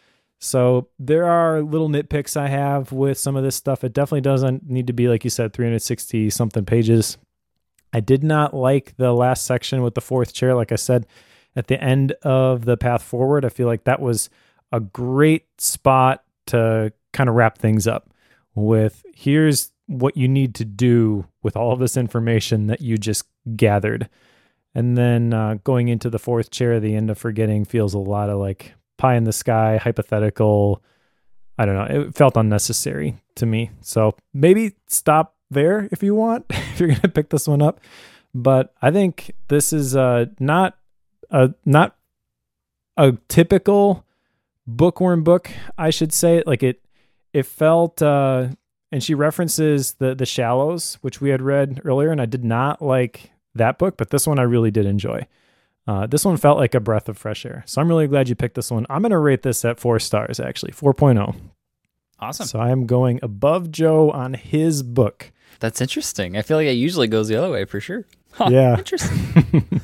So there are little nitpicks I have with some of this stuff. It definitely doesn't need to be, like you said, 360 something pages. I did not like the last section with the fourth chair. Like I said, at the end of the path forward, I feel like that was a great spot to kind of wrap things up with, here's what you need to do with all of this information that you just gathered. And then going into the fourth chair, the end of forgetting feels a lot of like pie in the sky, hypothetical. I don't know. It felt unnecessary to me. So maybe stop there if you want, if you're going to pick this one up. But I think this is not a typical bookworm book, I should say. Like it felt, and she references the Shallows, which we had read earlier, and I did not like that book, but this one I really did enjoy. This one felt like a breath of fresh air. So I'm really glad you picked this one. I'm going to rate this at 4 stars, actually, 4.0. Awesome. So I'm going above Joe on his book. That's interesting. I feel like it usually goes the other way for sure. Huh, yeah. Interesting.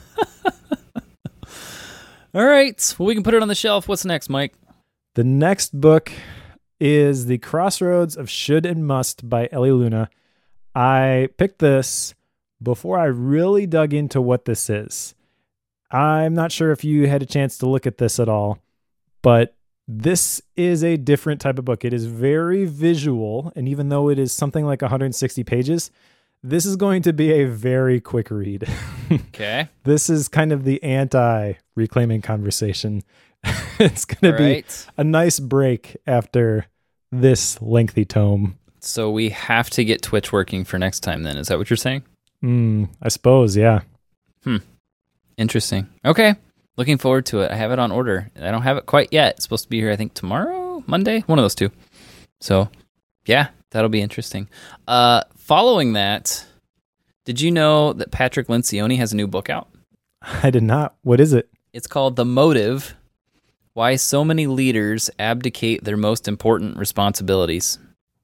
All right. Well, we can put it on the shelf. What's next, Mike? The next book is The Crossroads of Should and Must by Ellie Luna. I picked this before I really dug into what this is. I'm not sure if you had a chance to look at this at all, but this is a different type of book. It is very visual, and even though it is something like 160 pages, this is going to be a very quick read. Okay. This is kind of the anti-reclaiming conversation. It's going to be a nice break after this lengthy tome. So we have to get Twitch working for next time then. Is that what you're saying? I suppose, yeah. Interesting. Okay. Looking forward to it. I have it on order. I don't have it quite yet. It's supposed to be here, I think, tomorrow, Monday, one of those two. So, yeah, that'll be interesting. Following that, did you know that Patrick Lencioni has a new book out? I did not. What is it? It's called The Motive: Why So Many Leaders Abdicate Their Most Important Responsibilities.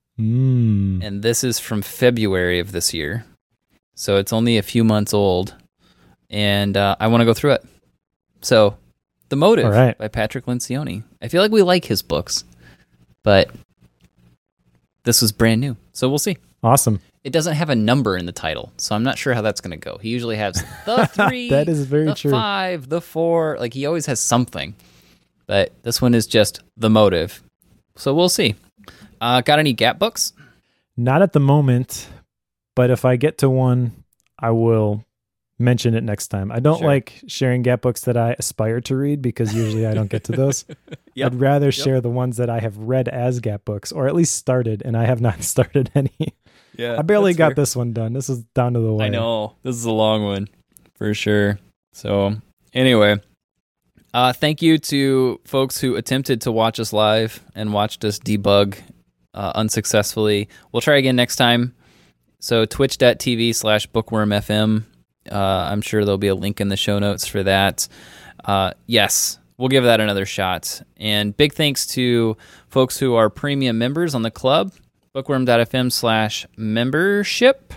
And this is from February of this year. So it's only a few months old. And I want to go through it. So, The Motive by Patrick Lencioni. I feel like we like his books, but this was brand new. So we'll see. Awesome. It doesn't have a number in the title, so I'm not sure how that's going to go. He usually has the 3, that is very true. 5, the 4. Like, he always has something. But this one is just The Motive. So we'll see. Got any Gap books? Not at the moment, but if I get to one, I will mention it next time. I don't like sharing Gap books that I aspire to read because usually I don't get to those. I'd rather share the ones that I have read as Gap books, or at least started, and I have not started any. Yeah, I barely got this one done. This is down to the wire. I know. This is a long one for sure. So anyway, thank you to folks who attempted to watch us live and watched us debug unsuccessfully. We'll try again next time. So twitch.tv/bookwormfm I'm sure there'll be a link in the show notes for that. Yes, we'll give that another shot. And big thanks to folks who are premium members on the club, bookworm.fm/membership.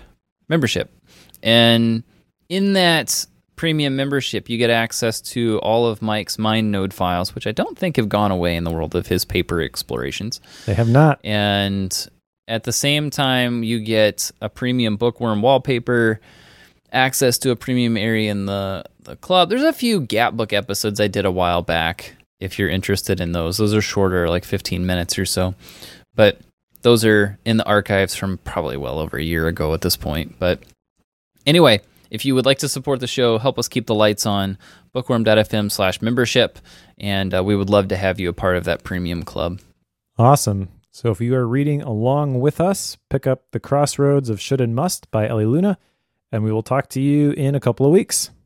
And in that premium membership, you get access to all of Mike's MindNode files, which I don't think have gone away in the world of his paper explorations. They have not. And at the same time, you get a premium Bookworm wallpaper, access to a premium area in the club. There's a few Gap Book episodes I did a while back, if you're interested in those. Those are shorter, like 15 minutes or so. But those are in the archives from probably well over a year ago at this point. But anyway, if you would like to support the show, help us keep the lights on, bookworm.fm/membership, and we would love to have you a part of that premium club. Awesome. So if you are reading along with us, pick up The Crossroads of Should and Must by Ellie Luna, and we will talk to you in a couple of weeks.